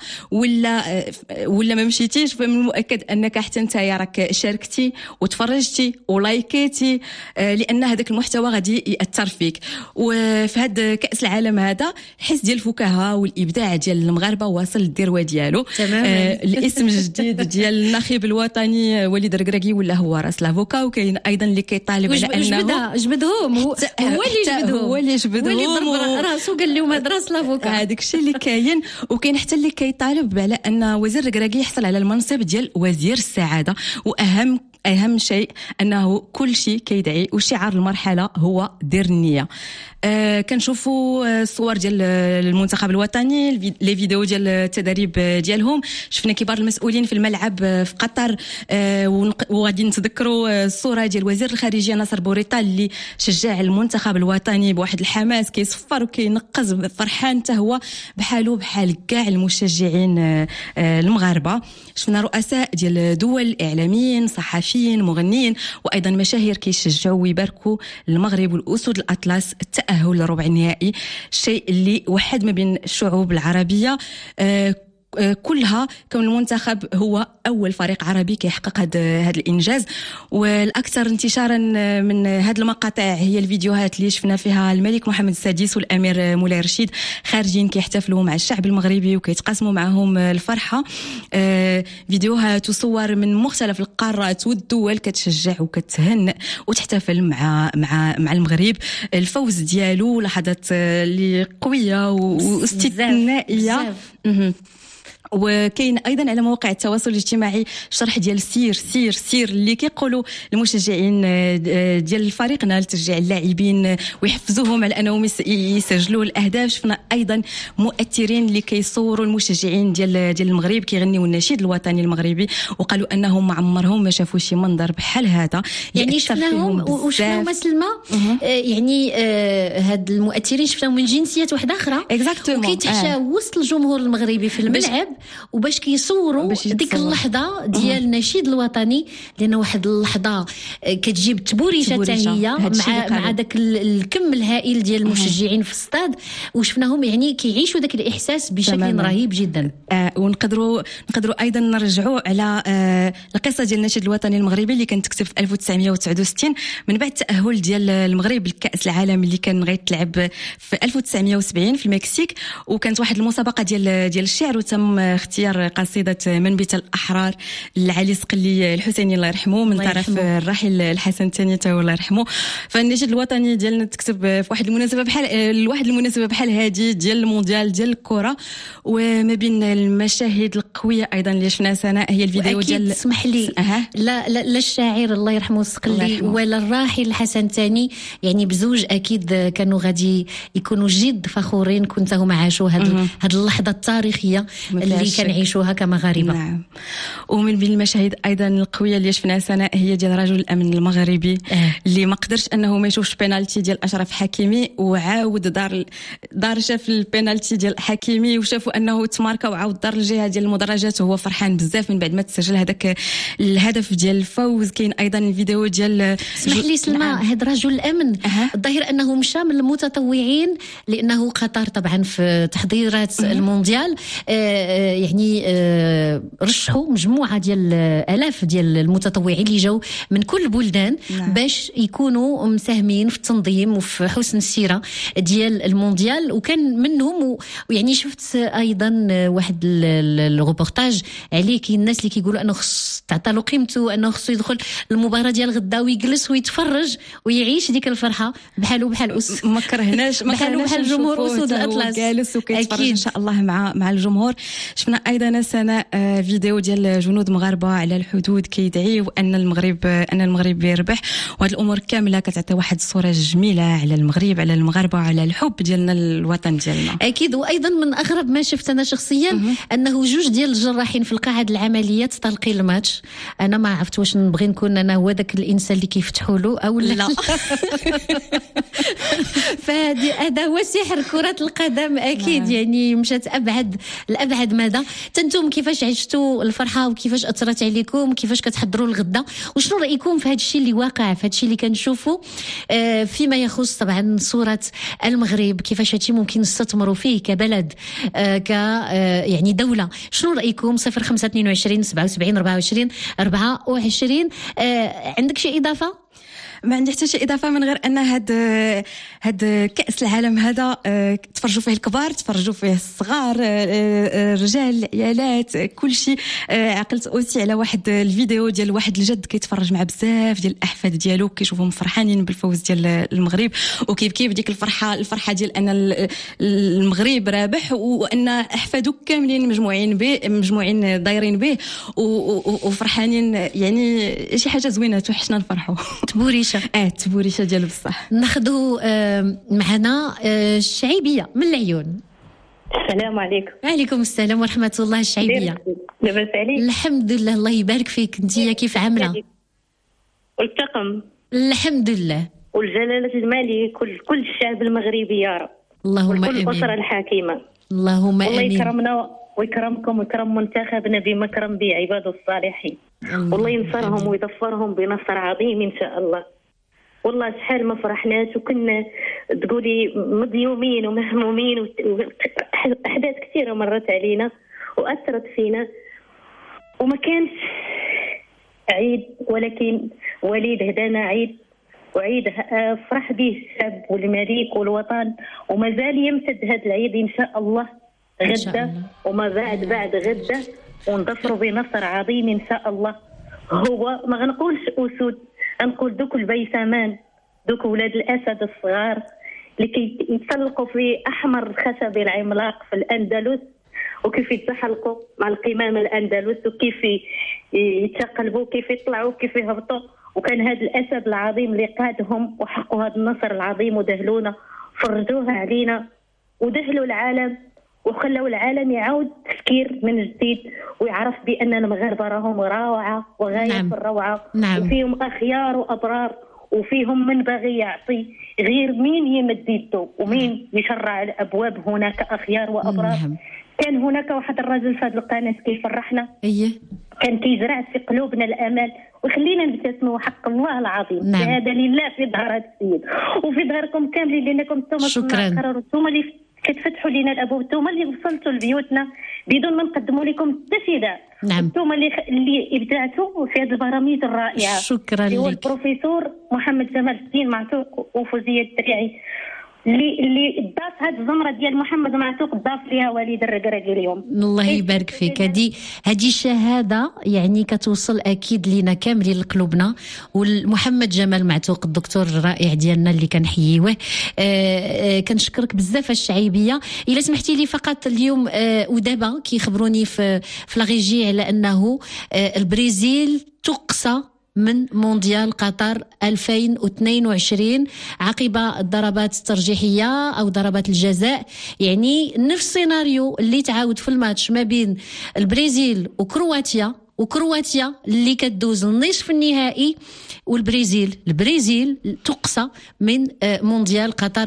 ولا ما مشيتيش، فمن المؤكد انك حتى نتايا راك شاركتي وتفرجتي ولايكيتي، لان هذاك المحتوى غادي ياثر فيك. وفي هذا كاس العالم هذا الحس ديال الفكاهه والابداع ديال المغاربه واصل للذروه ديالو. الاسم الجديد ديال الناخب الوطني وليد ركراكي ولا هو راس لافوكا، وكاين ايضا اللي كيطالب على انه جبدهم هو اللي جبدهم راسو قال لهم هذا راس لافوكا. هذاك الشيء اللي كاين. وكاين حتى اللي كيطالب على ان وزير ركراكي يحصل على المنصب ديال وزير السعاده، واهم اهم شيء انه كل شيء كيدعي وشعار المرحله هو دير النيه. كنشوفوا الصور ديال المنتخب الوطني، لي فيديو ديال التدريب ديالهم، شفنا كبار المسؤولين في الملعب في قطر، وغادي نتذكروا الصوره ديال وزير الخارجيه ناصر بوريطه اللي شجع المنتخب الوطني بواحد الحماس، كيصفر وكينقز فرحان حتى هو بحالو بحال كاع المشجعين المغاربه. شفنا رؤساء ديال دول، اعلاميين، صحفيين، مغنيين، وايضا مشاهير كيشجعوا ويباركوا المغرب والاسود الاطلس التأهل لربع النهائي، الشيء اللي وحد ما بين الشعوب العربية كلها، كون المنتخب هو أول فريق عربي كيحقق هذا الإنجاز. والأكثر انتشارا من هذه المقاطع هي الفيديوهات اللي شفنا فيها الملك محمد السادس والأمير مولاي رشيد خارجين كيحتفلوا مع الشعب المغربي وكيتقاسموا معهم الفرحة. فيديوهات وصور من مختلف القارات والدول كتشجع وكتهنئ وتحتفل مع المغرب. الفوز ديالو لحظات اللي قوية واستثنائية. وكاين ايضا على مواقع التواصل الاجتماعي شرح ديال سير اللي كيقولوا المشجعين ديال فريقنا لتشجيع اللاعبين ويحفزوهم على انهم يسجلوا الاهداف. شفنا ايضا مؤثرين اللي كيصوروا المشجعين ديال المغرب كيغنيوا النشيد الوطني المغربي، وقالوا انهم ما عمرهم ما شافوا شي منظر بحال هذا. يعني شفناهم وشفناهم سلمى، يعني هاد المؤثرين شفناهم من جنسيات واحده اخرى وكيتحشاو وسط الجمهور المغربي في الملعب وباش كيصوروا ديك اللحظه ديال النشيد الوطني، لان واحد اللحظه كتجيب تبوريشه حتى هي مع داك الكم الهائل ديال المشجعين في الاستاد، وشفناهم يعني كيعيشوا داك الاحساس بشكل رهيب جدا. ونقدروا ايضا نرجعوا على القصه ديال النشيد الوطني المغربي اللي كانت تكتب في 1969 من بعد التاهل ديال المغرب للكاس العالم اللي كان غيتلعب في 1970 في المكسيك، وكانت واحد المسابقه ديال الشعر، وتم اختيار قصيدة منبت الأحرار لعلي سقلي الحسيني الله يرحمه من طرف الراحل الحسن الثاني الله يرحمه. فالنشيد الوطني ديالنا تكتب في واحد المناسبة بحال هذه ديال المونديال ديال الكرة. وما بين المشاهد القوية أيضا اللي شفناها سناء هي الفيديو ديال اسمح لي لا الشاعر الله يرحمه السقلي ولا الراحل الحسن الثاني، يعني بزوج أكيد كانوا غادي يكونوا جد فخورين كنت هم عاشوا هذه اللحظة التاريخية اللي كنعيشوها كمغاربه. نعم. ومن بين المشاهد ايضا القويه اللي شفناها سناء هي ديال رجل الامن المغربي اللي ما قدرش انه ما يشوفش بينالتي ديال اشرف حكيمي، وعاود دار شاف البينالتي ديال حكيمي وشافوا انه تماركا، وعاود دار الجهه ديال المدرجات وهو فرحان بزاف من بعد ما تسجل هذاك الهدف ديال الفوز. كاين ايضا الفيديو ديال اسمح لي سلمى، هذا رجل الامن الظاهر انه مشى من المتطوعين، لانه قطر طبعا في تحضيرات المونديال يعني رشحوا مجموعه ديال الاف ديال المتطوعين اللي جاوا من كل البلدان باش يكونوا مساهمين في التنظيم وفي حسن السيره ديال المونديال. وكان منهم ويعني شفت ايضا واحد الروبورتاج عليه كاين الناس اللي كيقولوا انه خص تعطى له قيمته، انه خصو يدخل المباراه ديال غدا ويجلس ويتفرج ويعيش ديك الفرحه بحالو بحال ما كرهناش بحال جمهور اسود الاطلس جالس وكيتفرج ان شاء الله مع الجمهور. شفنا ايضا سناء فيديو ديال جنود مغاربه على الحدود كيدعيوا ان المغرب يربح، وهذه الامور كامله كتعطي واحد الصوره جميله على المغرب، على المغاربه، على الحب ديالنا الوطن ديالنا. اكيد. وايضا من اغرب ما شفت انا شخصيا انه جوج ديال الجراحين في القاعه العمليات طالقين الماتش. انا ما عرفت واش نبغي نكون انا هو داك الانسان اللي كيفتحوا له او لا. فهذا هو سحر كره القدم اكيد. يعني مشات لابعد مدى. تنتم كيفاش عشتوا الفرحه وكيفاش اثرت عليكم، كيفاش كتحضروا الغدا، وشنو رايكم في هذا الشيء اللي واقع، في هذا الشيء اللي كنشوفوا فيما يخص طبعا صوره المغرب، كيفاش هادشي ممكن نستثمروا فيه كبلد يعني دوله. شنو رايكم؟ 0522 77 24 24. عندك شي اضافه؟ ما عندي حتى شي اضافه من غير ان هاد كاس العالم هذا تفرجوا فيه الكبار، تفرجوا فيه الصغار، الرجال، العيالات، كل شيء. عقلت اوسي على واحد الفيديو ديال واحد الجد كيتفرج مع بزاف ديال الاحفاد ديالو، كيشوفهم فرحانين بالفوز ديال المغرب، وكيف ديك الفرحه ديال ان المغرب رابح وان احفادو كاملين مجموعين دايرين به وفرحانين. يعني شي حاجه زوينه توحشنا نفرحوا. تبوريشه تبوريشه ديال بصح. ناخذوا معنا الشعيبيه من العيون. السلام عليكم. وعليكم السلام ورحمه الله. الشعيبيه لاباس عليك؟ الحمد لله، الله يبارك فيك. انتيا كيف عامله؟ والطقم الحمد لله، والجلاله المالك كل الشعب المغربي يا رب، اللهم امين، امين. الاسره الحاكمه اللهم الله امين. يكرمنا ويكرمكم ويكرم منتخبنا بما كرم به عباده الصالحين. والله ينصرهم ويظفرهم بنصر عظيم ان شاء الله. والله شحال ما فرحناش وكنا تقولي مضيومين ومهمومين احداث كثيره مرت علينا واثرت فينا، وما كانش عيد ولكن وليد هدانا عيد، وعيد فرح به الشعب والملك والوطن، وما زال يمتد هذا العيد ان شاء الله غدا وما بعد غدا، ونظفروا بنصر عظيم ان شاء الله. هو ما غنقولش اسود، نقول دوك البيسامان، دوك ولاد الاسد الصغار اللي كيتسلقوا في احمر الخشب العملاق في الاندلس، وكيف يتسحلقوا مع القمام الاندلس، وكيف يتقلبوا، كيف يطلعوا، كيف يهبطوا. وكان هذا الاسد العظيم اللي قادهم وحقوا هذا النصر العظيم ودهلونا، فرجوها علينا ودهلوا العالم وخلوا العالم يعاود تفكير من جديد ويعرف بان المغاربه راهم روعه وغايه في الروعه. وفيهم اخيار وابرار، وفيهم من باغي يعطي غير مين يمد يده ومين يشرع الابواب. هناك اخيار وابرار. كان هناك واحد الرجل في هذه القناه كيفرحنا، كان كيزرع في قلوبنا الامل وخلينا نبتسموا حق الله العظيم. هذا لله في ظهر هذا السيد وفي ظهركم كاملين، لانكم انتم اللي كتفتحوا لنا الابواب، انتم اللي وصلتوا لبيوتنا بدون ما نقدموا لكم حتى شي داع. انتم اللي ابدعتوا في هذه البرامج الرائعه. شكرا لك. هو البروفيسور محمد جمال الدين معتوق وفوزيه الدريعي اللي ضاف هذه الزمره ديال محمد معتوق، ضاف ليها وليد الركراكي اليوم. الله يبارك فيك. هذه شهاده يعني كتوصل اكيد لينا كاملين لقلوبنا. والمحمد جمال معتوق الدكتور الرائع ديالنا اللي كنحييوه، كنشكرك بزاف الشعيبيه. الا سمحتي لي فقط اليوم ودابا كيخبروني في لاغيجي على انه البرازيل تقصى من مونديال قطر 2022 عقب الضربات الترجيحية أو ضربات الجزاء. يعني نفس سيناريو اللي تعاود في الماتش ما بين البرازيل وكرواتيا اللي كتدوز النصف النهائي، والبرازيل تقصى من مونديال قطر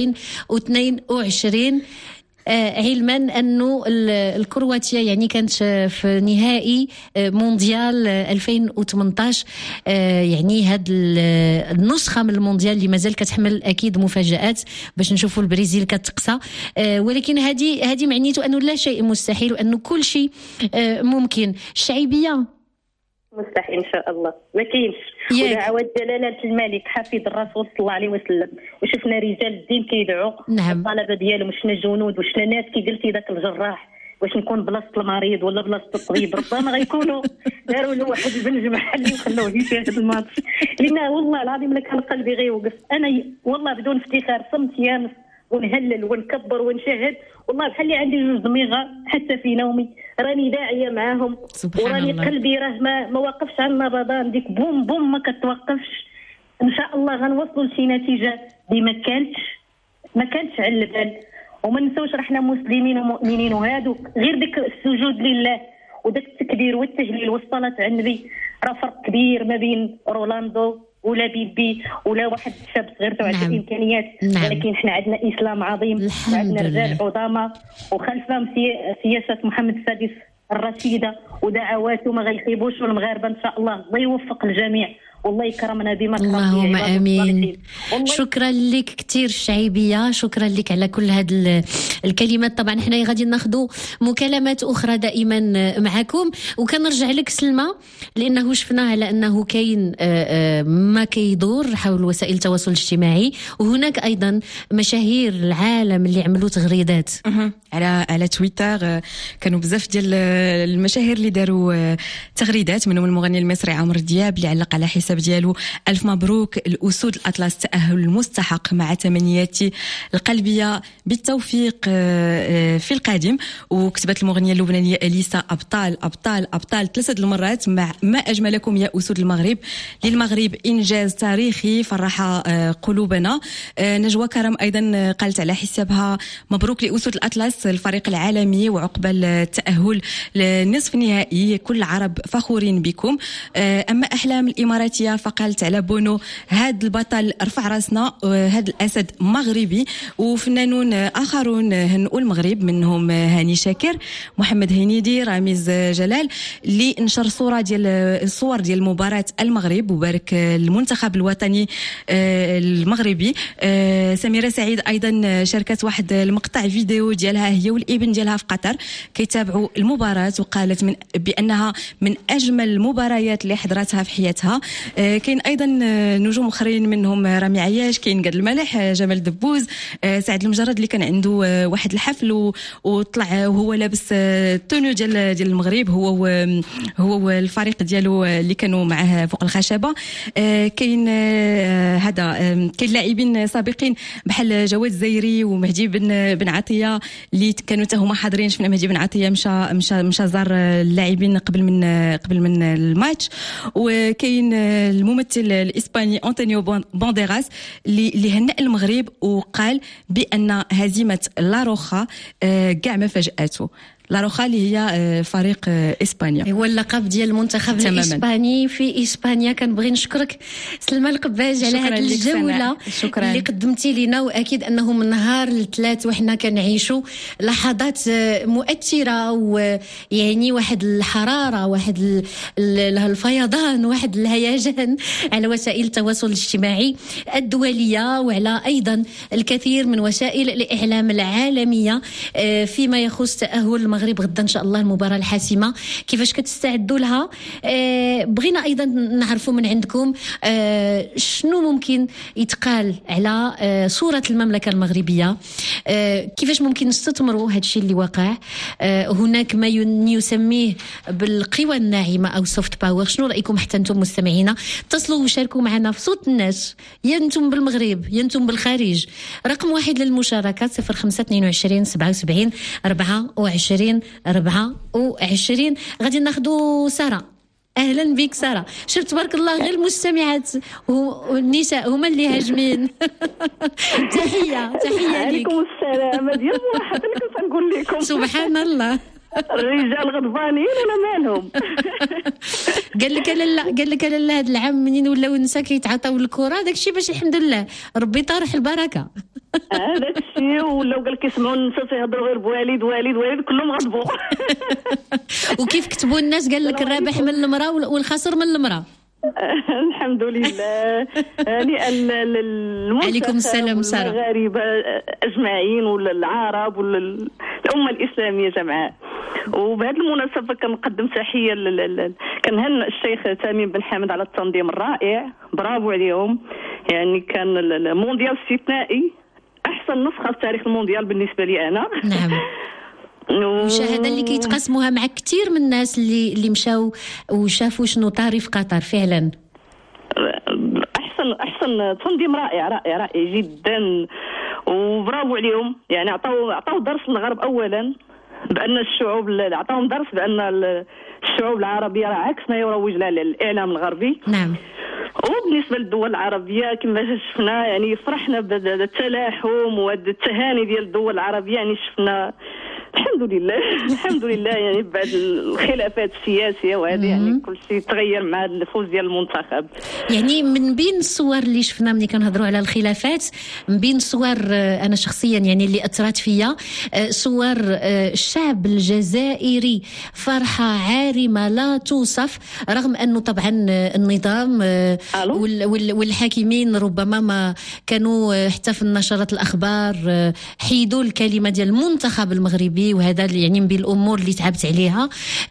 2022. علما أنه الكرواتيا يعني كانت في نهائي مونديال 2018. يعني هاد النسخة من المونديال اللي مازال كتحمل أكيد مفاجآت باش نشوفوا البرازيل كتقصى. ولكن هذه معنيته أنه لا شيء مستحيل وأنه كل شيء ممكن. الشعيبية مستحيل ان شاء الله ما كاينش. ودعوات جلاله الملك حفيظ الرسول صلى الله عليه وسلم، وشفنا رجال الدين كيدعوا الطلبه ديالهم، وشنا جنود وشنا ناس كي قلتي ذاك الجراح واش نكون بلاصه المريض ولا بلاصه الطبيب، ربما غيكونوا داروا له واحد البنج محلي وخلوه يشاهد الماتش. لان والله العظيم لك كان قلبي غيوقف. انا والله بدون افتخار صمت يامس ونهلل ونكبر ونشهد، والله بحال اللي عندي جوج دميغه حتى في نومي راني داعيه معاهم، وراني قلبي راه ما وقفش على النبضان، ديك بوم بوم ما كتوقفش. ان شاء الله غنوصلوا لشي نتيجه دي ما كانتش على البال. وما نساوش رحنا مسلمين ومؤمنين، وهادوك غير ديك السجود لله وداك التكبير والتهليل والصلاه على النبي راه فرق كبير ما بين رولاندو ولا بيبي ولا واحد الشاب صغير تاع عنده امكانيات. ولكن حنا عندنا اسلام عظيم وعندنا رجال عظماء وخلفهم سياسه محمد السادس الرشيده ودعواته ما غيخيبوش. والمغاربه ان شاء الله الله يوفق الجميع والله يكرمنا بما كرم اللهم به عباده امين. الصالحين. شكرا لك كثير شعيبيه، شكرا لك على كل هذه الكلمات. طبعا حنا غادي ناخذوا مكالمات اخرى دائما معكم، وكنرجع لك سلمى لانه شفنا على انه كاين ما كيدور حول وسائل التواصل الاجتماعي، وهناك ايضا مشاهير العالم اللي عملوا تغريدات على تويتر. كانوا بزاف ديال المشاهير اللي داروا تغريدات، منهم المغني المصري عمرو دياب اللي علق على حساب ديالو: ألف مبروك الأسود الأطلس، تأهل المستحق مع تمنياتي القلبية بالتوفيق في القادم. وكتبت المغنية اللبنانية أليسا: أبطال أبطال أبطال 3 المرات، مع ما أجملكم يا أسود المغرب، للمغرب إنجاز تاريخي فرح قلوبنا. نجوى كرم أيضا قالت على حسابها: مبروك لأسود الأطلس الفريق العالمي، وعقبال التأهل لنصف نهائي، كل العرب فخورين بكم. أما أحلام الإماراتية فقالت على بونو: هاد البطل رفع راسنا، هاد الأسد مغربي. وفنانون آخرون هنئوا المغرب، منهم هاني شاكر، محمد هنيدي، رامز جلال، اللي نشر الصور ديال مباراة المغرب وبارك المنتخب الوطني المغربي. سميرة سعيد أيضا شاركت واحد المقطع فيديو ديالها هي والابن ديالها في قطر كيتابعوا المباراة، وقالت بأنها من أجمل المباريات اللي حضرتها في حياتها. كاين أيضا نجوم آخرين منهم رامي عياش، كاين قاد الملح، جمال دبوز، سعد المجرد اللي كان عنده واحد الحفل وطلع وهو لابس تونو ديال المغرب، هو الفريق ديالو اللي كانوا معه فوق الخشبة. كاين كاين لاعبين سابقين بحال جواد الزيري ومهدي بن عطية اللي كانوا حتى هما حاضرين. شفنا مهدي بن عطية مشى زار اللاعبين قبل من الماتش. وكاين الممثل الإسباني أنطونيو بانديراس اللي هنأ المغرب وقال بأن هزيمة لاروخا كاع ما فاجأته. لاروخا اللي هي فريق إسبانيا، هو اللقب ديال المنتخب الإسباني في إسبانيا. كنبغي نشكرك سلمى القباج على هذه الجولة اللي قدمتي لنا، وأكيد أنه من نهار الثلاث وحنا كنعيشوا لحظات مؤثرة، ويعني واحد الحرارة، واحد الفيضان، واحد الهيجان على وسائل التواصل الاجتماعي الدولية، وعلى أيضا الكثير من وسائل الإعلام العالمية فيما يخص تأهل المغرب غدا ان شاء الله المباراه الحاسمه. كيفاش كتستعدوا لها؟ بغينا ايضا نعرفوا من عندكم شنو ممكن يتقال على صوره المملكه المغربيه، كيفاش ممكن نستثمروا هذا الشيء اللي واقع. هناك ما يسميه بالقوى الناعمه او سوفت باور. شنو رايكم حتى انتم مستمعينا؟ اتصلوا وشاركوا معنا في صوت الناس، يا انتم بالمغرب يا انتم بالخارج. رقم 1 للمشاركه 0522 77 24 24. غادي ناخذوا ساره. اهلا بك ساره. شفت تبارك الله غير المستمعات والنساء هما اللي هاجمين. تحيه لك. عليكم السلام ديال مرحبا. كنت نقول لكم سبحان الله، الرجال غضبانين ولا مالهم. قال لك لا هذا العام منين ولاو النساء كيتعاطاو الكره، داكشي باش الحمد لله ربي طارح البركه. هذا الشيء. ولاو قال كيسمعوا النساء تيهضروا غير بوالد والد والد، كلهم غضبوا. وكيف كتبوا الناس قال لك الرابح من المراه والخاسر من المراه. الحمد لله. يعني عليكم السلام ساره. المغاربه اجمعين والعرب والامه الاسلاميه جمعاء. وبهذه المناسبه كنقدم تحيه كنهنئ الشيخ تميم بن حامد على التنظيم الرائع، برافو عليهم. يعني كان المونديال استثنائي، احسن نسخه في تاريخ المونديال بالنسبه لي انا. نعم. وشهاده اللي كيتقاسموها مع كثير من الناس اللي مشاو وشافوا شنو طاري في قطر. فعلا احسن تنظيم رائع جدا، وبرافو عليهم. يعني عطاو درس للغرب اولا بان الشعوب، عطاهم درس بان الشعوب العربيه راه عكس ما يروج لها الاعلام الغربي. نعم. وبالنسبه للدول العربيه كما شفنا، يعني فرحنا بالتلاحم والتهاني ديال الدول العربيه. يعني شفنا الحمد لله يعني بعد الخلافات السياسيه وهذه يعني كل شيء تغير مع الفوز ديال المنتخب. يعني من بين الصور اللي شفنا ملي كنهضروا على الخلافات، من بين صور انا شخصيا يعني اللي اثرت فيا صور الشعب الجزائري، فرحه عارمه لا توصف، رغم انه طبعا النظام والحاكمين ربما ما كانوا حتى في نشرات الاخبار حيدوا الكلمه ديال المنتخب المغربي، وهذا يعني من بين الامور اللي تعبت عليها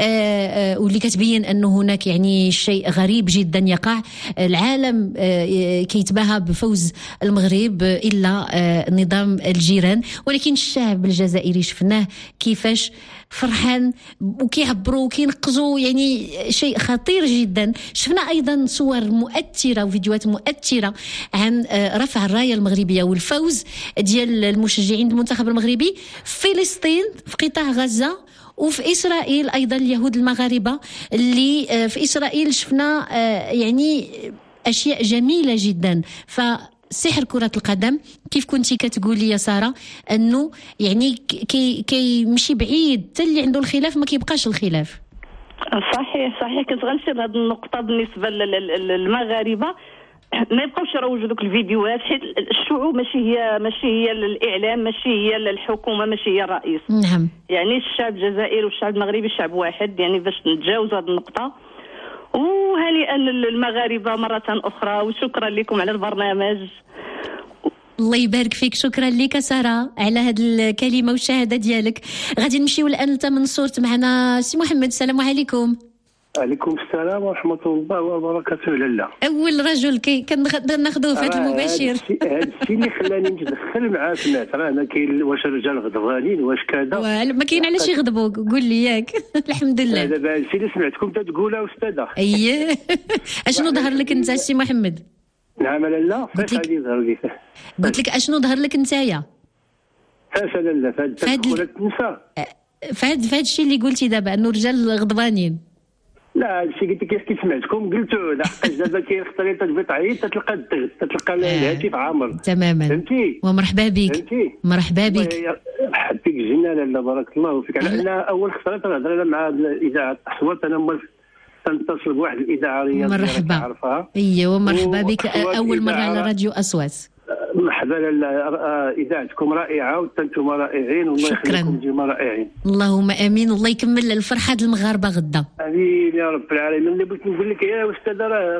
واللي كتبين انه هناك يعني شيء غريب جدا يقع. العالم كيتباهى بفوز المغرب الا نظام الجيران، ولكن الشعب الجزائري شفناه كيفاش فرحان وكيعبروا وكينقزوا، يعني شيء خطير جدا. شفنا ايضا صور مؤثره وفيديوهات مؤثره عن رفع الرايه المغربيه والفوز ديال المشجعين المنتخب المغربي في فلسطين، في قطاع غزه، وفي إسرائيل أيضا اليهود المغاربة اللي في إسرائيل شفنا يعني أشياء جميلة جدا. فسحر كرة القدم كيف كنتي كتقولي يا سارة أنه يعني كي مشي بعيد، حتى اللي عنده الخلاف ما كيبقاش الخلاف. صحيح كنت غنشير لهذه النقطة بالنسبة للمغاربة، ما يبقاوش يروجوا دوك الفيديوهات، حيت الشعوب ماشي هي الاعلام، ماشي هي الحكومه، ماشي هي الرئيس. نعم. يعني الشعب الجزائري والشعب المغربي شعب واحد، يعني باش نتجاوزوا هذه النقطه. وهنيئا للمغاربه مره اخرى، وشكرا لكم على البرنامج. الله يبارك فيك، شكرا لك سارة على هذه الكلمه والشهاده ديالك. غادي نمشيو الان لتمن صورت معنا سي محمد. السلام عليكم. عليكم السلام ورحمة الله وبركاته. لاله أول رجل كناخذوه في هذا المباشر. هذا الشيء اللي خلاني نتدخل معاك الناس، راه ما كاين واش الرجال غضبانين واش كذا، ما كاين علاش يغضبوا، قول لي ياك. الحمد لله. دابا الشيء اللي سمعتكم تقولها أستاذة. أيه. أشنو ظهر لك أنت سي محمد؟ نعم لاله، فاش غادي يظهر لي؟ قلت لك أشنو ظهر لك نتايا؟ فاش لاله؟ في هذا النساء، في هذا الشيء اللي قلتي دابا أنه الرجال غضبانين. لا هادشي قلت لك كي سمعتكم قلتو، لحقاش دابا كاين اختليطات بطعيد تتلقى الضغط، تتلقى الهاتف عامر. تماما. فهمتي؟ ومرحبا بك. فهمتي؟ مرحبا بك. حبيك جنان لاله، بارك الله فيك. انا اول خطره تنهضر مع الاذاعه اصوات، انا تنتصل بواحد الاذاعه رياضيه مرحبا. عارفها. ايوا مرحبا بك، اول مره على راديو اصوات. مرحبا اذاعتكم رائعه وانتم رائعين، والله يخليكم ديما رائعين. اللهم امين، والله يكمل الفرحه ديال المغاربه غدا. امين يا رب العالمين. اللي بغيت نقول لك يا استاذ،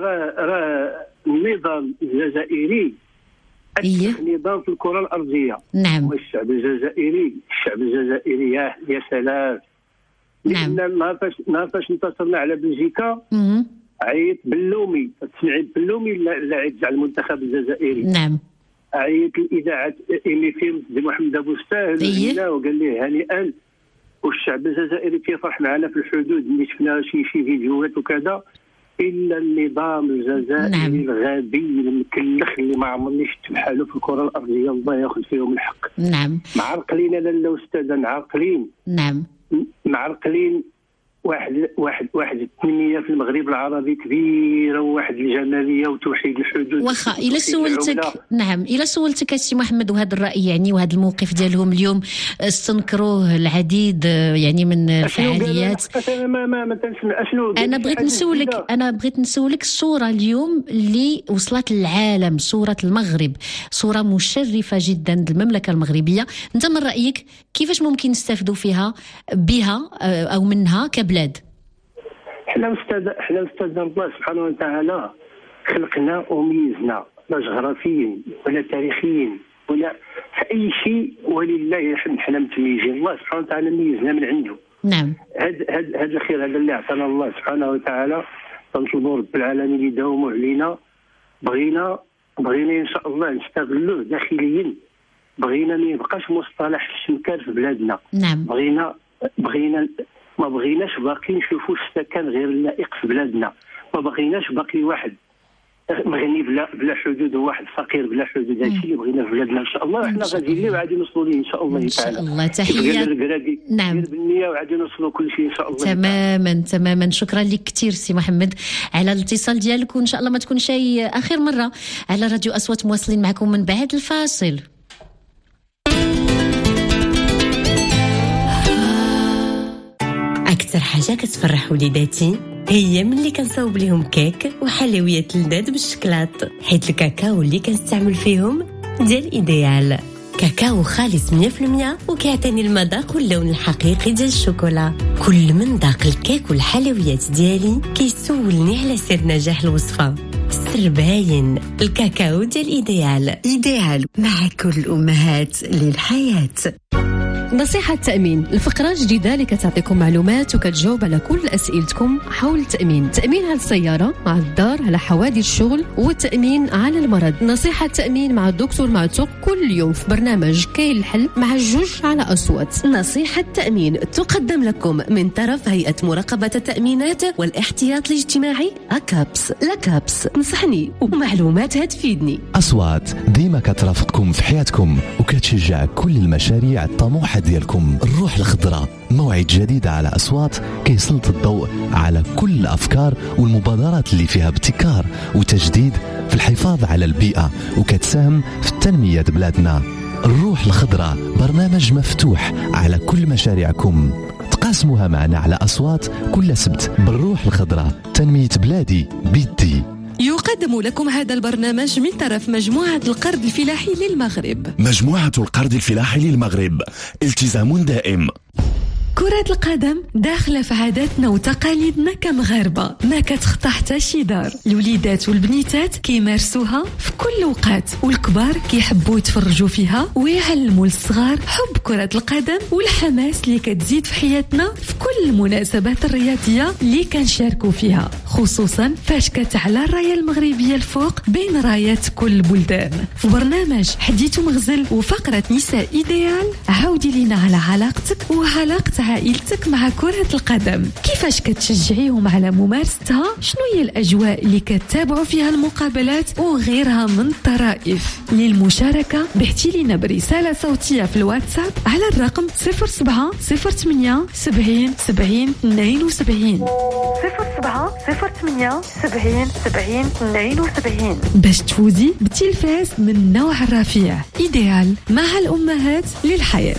راه النظام الجزائري أكثر نظام في الكره الارضيه. نعم. والشعب الجزائري يا سلام. نعم. نهار فاش انتصرنا على بلجيكا عيط بلومي، تسمعي بلومي اللي عيط على المنتخب الجزائري. نعم. عيط الاذاعه ايمي فيلم دي محمد ابو ستاه وقال لي هنيئا، والشعب الجزائري كيفرح معنا في الحدود اللي شفنا شي فيديوهات وكذا، الا النظام الجزائري. نعم. الغبي المكلخ اللي ما عمرني شفت بحاله في الكره الارضيه، الله ياخذ فيهم الحق. نعم. معرقلين لاله استاذه، معرقلين. نعم. معرقلين. واحد التنميه في المغرب العربي كبيره، وواحد الجماليه وتوحيد الحدود. واخا الا سولتك، نعم الا سولتك السي محمد، وهذا الراي يعني وهذا الموقف ديالهم اليوم استنكروه العديد يعني من الفعاليات. ما تنسمع شنو. انا بغيت نسولك الصوره اليوم اللي وصلت للعالم، صوره المغرب، صوره مشرفه جدا للمملكه المغربيه. انت من رايك كيفاش ممكن نستافدوا بها او منها كبلاد؟ احنا استاذ الله سبحانه وتعالى خلقنا وميزنا، لا جغرافيين ولا تاريخيين ولا في اي شيء، ولله حنا متميزين. الله سبحانه وتعالى ميزنا من عنده. نعم. هذا الخير هذا اللي عطانا الله سبحانه وتعالى، تنطلبوا رب العالمين يداوموا علينا. بغينا ان شاء الله نستغلوه داخليا، بغينا ما يبقاش مصطلح الشمكان في بلادنا. نعم. بغينا ما بغيناش باقي نشوفوا السكن غير اللائق في بلادنا، ما بغيناش باقي واحد مغني بلا حدود وواحد فقير بلا حدود. هادشي اللي بغينا في بلادنا ان شاء الله، وحنا غاديين ليه وغادي نوصلوا ليه ان شاء الله تعالى. ان شاء الله. تحيات. نعم. بالنيه وغادي نوصلوا كل شيء ان شاء الله. تماما. شكرا لك كثير سي محمد على الاتصال ديالك، وان شاء الله ما تكون شيء اخر مره على راديو اصوات، مواصلين معكم من بعد الفاصل. أكثر حاجة كتفرح وليداتي هي ملي كنصاوب ليهم كيك وحلويات لذاذ بالشكلاط، حيت الكاكاو اللي كنستعمل فيهم ديال إيديال. كاكاو خالص 100% وكيعطيني المذاق واللون الحقيقي ديال الشوكولا. كل من ذاق الكيك والحلويات ديالي كيسولني على سر نجاح الوصفة. السر باين، الكاكاو ديال إيديال. إيديال مع كل الأمهات للحياة. نصيحة تأمين، الفقرة الجديدة اللي كتعطيكم معلومات وكتجاوب على كل أسئلتكم حول التأمين. تأمين على السيارة، على الدار، على حوادث الشغل، والتأمين على المرض. نصيحة تأمين مع الدكتور معتوق كل يوم في برنامج كاين الحل مع جوج على أصوات. نصيحة تأمين تقدم لكم من طرف هيئة مراقبة التأمينات والاحتياط الاجتماعي أكابس. لكابس نصحني ومعلوماتها تفيدني. أصوات ديما كترافقكم في حياتكم وكتشجع كل المشاريع الطموحة ديالكم. الروح الخضراء موعد جديد على أصوات كيسلط الضوء على كل الأفكار والمبادرات اللي فيها ابتكار وتجديد في الحفاظ على البيئة وكتساهم في التنمية بلادنا. الروح الخضراء برنامج مفتوح على كل مشاريعكم، تقاسموها معنا على أصوات كل سبت. بالروح الخضراء تنمية بلادي بيدي. يقدم لكم هذا البرنامج من طرف مجموعة القرض الفلاحي للمغرب. مجموعة القرض الفلاحي للمغرب، التزام دائم. كرة القدم داخلة في عاداتنا وتقاليدنا كمغاربة، ما كتخطى حتى شي دار. الوليدات والبنيتات كيمارسوها في كل وقت، والكبار كيحبوا يتفرجوا فيها ويعلموا للصغار حب كرة القدم والحماس اللي كتزيد في حياتنا في كل المناسبات الرياضية اللي كنشاركوا فيها، خصوصا فاش كتعلى الراية المغربية الفوق بين رايات كل البلدان. في برنامج حديث مغزل وفقرة نساء إيديال عاودي لنا على علاقتك وعلاقة عائلتك مع كرة القدم، كيفاش كتشجعيهم على ممارستها، شنو هي الأجواء اللي كتتابعوا فيها المقابلات وغيرها من الطرائف. للمشاركة بحتي لنا برسالة صوتية في الواتساب على الرقم 07 08 70 70 72 07 08 70 70 72 باش تفوزي بتلفاز من نوع الرفيع. إيديال مع الأمهات للحياة.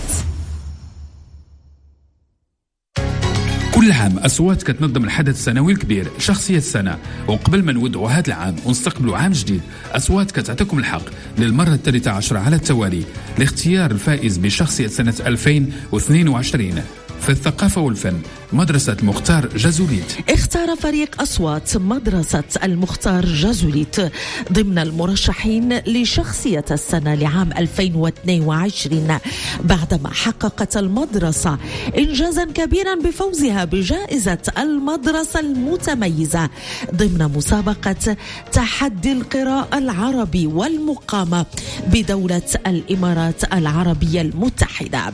كل عام أصوات كتنظم الحدث السنوي الكبير شخصية السنة، وقبل ما نودعوا هذا العام ونستقبلوا عام جديد، أصوات كتعطيكم الحق للمرة 13 على التوالي لاختيار الفائز بشخصية سنة 2022 في الثقافة والفن مدرسة المختار جازوليت. اختار فريق أصوات مدرسة المختار جازوليت ضمن المرشحين لشخصية السنة لعام 2022 بعدما حققت المدرسة إنجازا كبيرا بفوزها بجائزة المدرسة المتميزة ضمن مسابقة تحدي القراءة العربي والمقامة بدولة الإمارات العربية المتحدة.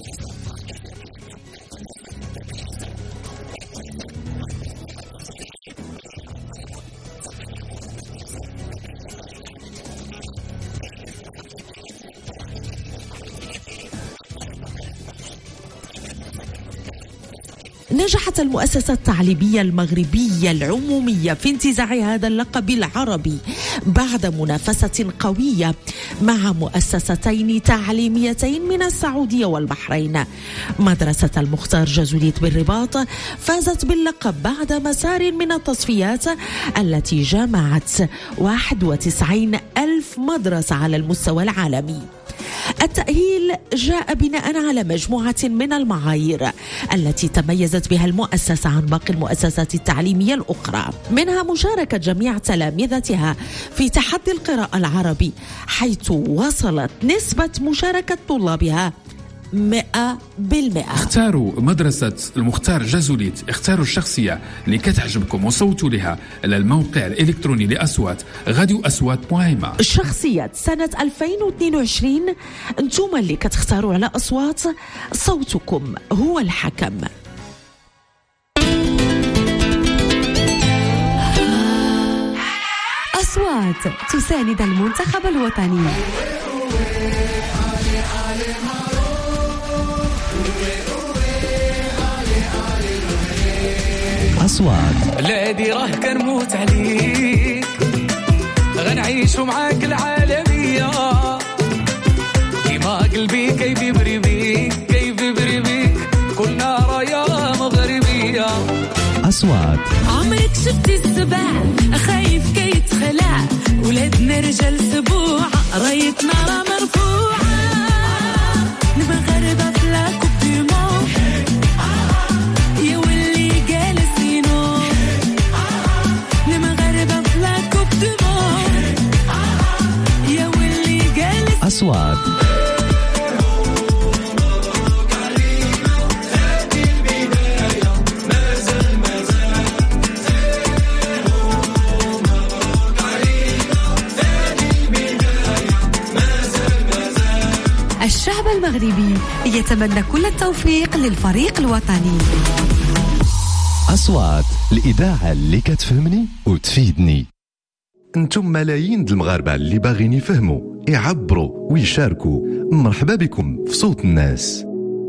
نجحت المؤسسة التعليمية المغربية العمومية في انتزاع هذا اللقب العربي بعد منافسة قوية مع مؤسستين تعليميتين من السعودية والبحرين. مدرسة المختار جازوليت بالرباط فازت باللقب بعد مسار من التصفيات التي جمعت 91,000 مدرسة على المستوى العالمي. التأهيل جاء بناء على مجموعة من المعايير التي تميزت بها المؤسسة عن باقي المؤسسات التعليمية الأخرى، منها مشاركة جميع تلامذتها في تحدي القراءة العربي، حيث وصلت نسبة مشاركة طلابها 100%. اختاروا مدرسة المختار جازوليت، اختاروا الشخصية اللي كتعجبكم وصوتوا لها على الموقع الإلكتروني لأصوات غاديو أصوات مهمة. شخصية سنة 2022 انتم اللي كتختاروا على أصوات، صوتكم هو الحكم. أصوات تساند المنتخب الوطني. أصوات بلادي راه كنموت عليك، غنعيشو معاك العالمية، كيما قلبي كيف يبري بيك كيف يبري بيك، كلنا رايا مغربية. أصوات. عمرك شفتي السبع خايف كي يتخلع ولادنا رجال سبوع رايتنا راه مرفوعة المغاربة في لا كوب دي موند يا واللي جالسينو المغاربة في لا كوب دي موند يا واللي جالسينو. أصوات. الشعب المغربي يتمنى كل التوفيق للفريق الوطني. أصوات، الإذاعة اللي كتفهمني وتفيدني. انتم ملايين المغاربة اللي باغيين يفهموا يعبروا ويشاركوا. مرحبا بكم في صوت الناس.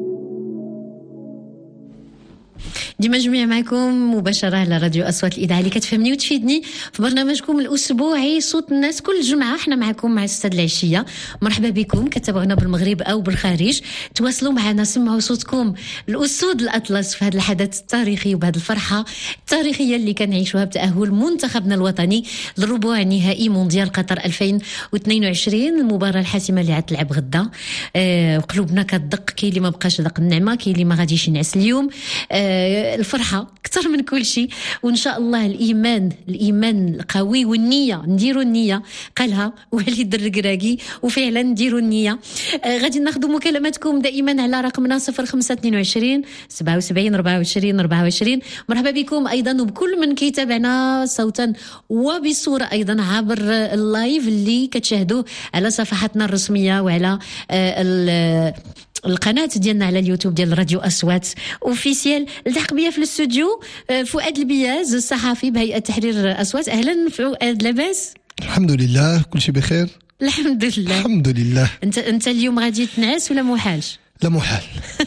ديما جميع معكم مباشرة على راديو أصوات الإذاعة اللي كتفهمني وتفيدني في برنامجكم الأسبوعي صوت الناس. كل جمعة احنا معكم مع 6 العشية. مرحبا بكم كتابعونا بالمغرب أو بالخارج. تواصلوا معنا، سمعوا صوتكم الأسود الأطلس في هذا الحدث التاريخي وبهذه الفرحة التاريخية اللي كنعيشوها بتأهل منتخبنا الوطني للربع نهائي مونديال قطر 2022. المباراة الحاسمة اللي عتلعب غدا. قلوبنا كتدق، كاين اللي ما بقاش دق النعمة، كاين اللي ما غاديش ينعس اليوم. الفرحة أكثر من كل شيء، وإن شاء الله الإيمان القوي والنية. نديروا النية قالها وليد الركراكي، وفعلا نديروا النية. غادي ناخذوا مكالماتكم دائما على رقمنا 0522 77 24 24. مرحبا بكم أيضا وبكل من كيتابعنا صوتا وبصورة أيضا عبر اللايف اللي كتشاهدوه على صفحاتنا الرسمية وعلى القناة ديالنا على اليوتيوب ديال راديو أصوات أوفيسيال. التحق بيا في الاستوديو فؤاد البياز الصحفي بهيئة تحرير أصوات. أهلا فؤاد، لاباس؟ الحمد لله كل شيء بخير الحمد لله. الحمد لله. انت اليوم غادي تنعس ولا محالش؟ لا محال.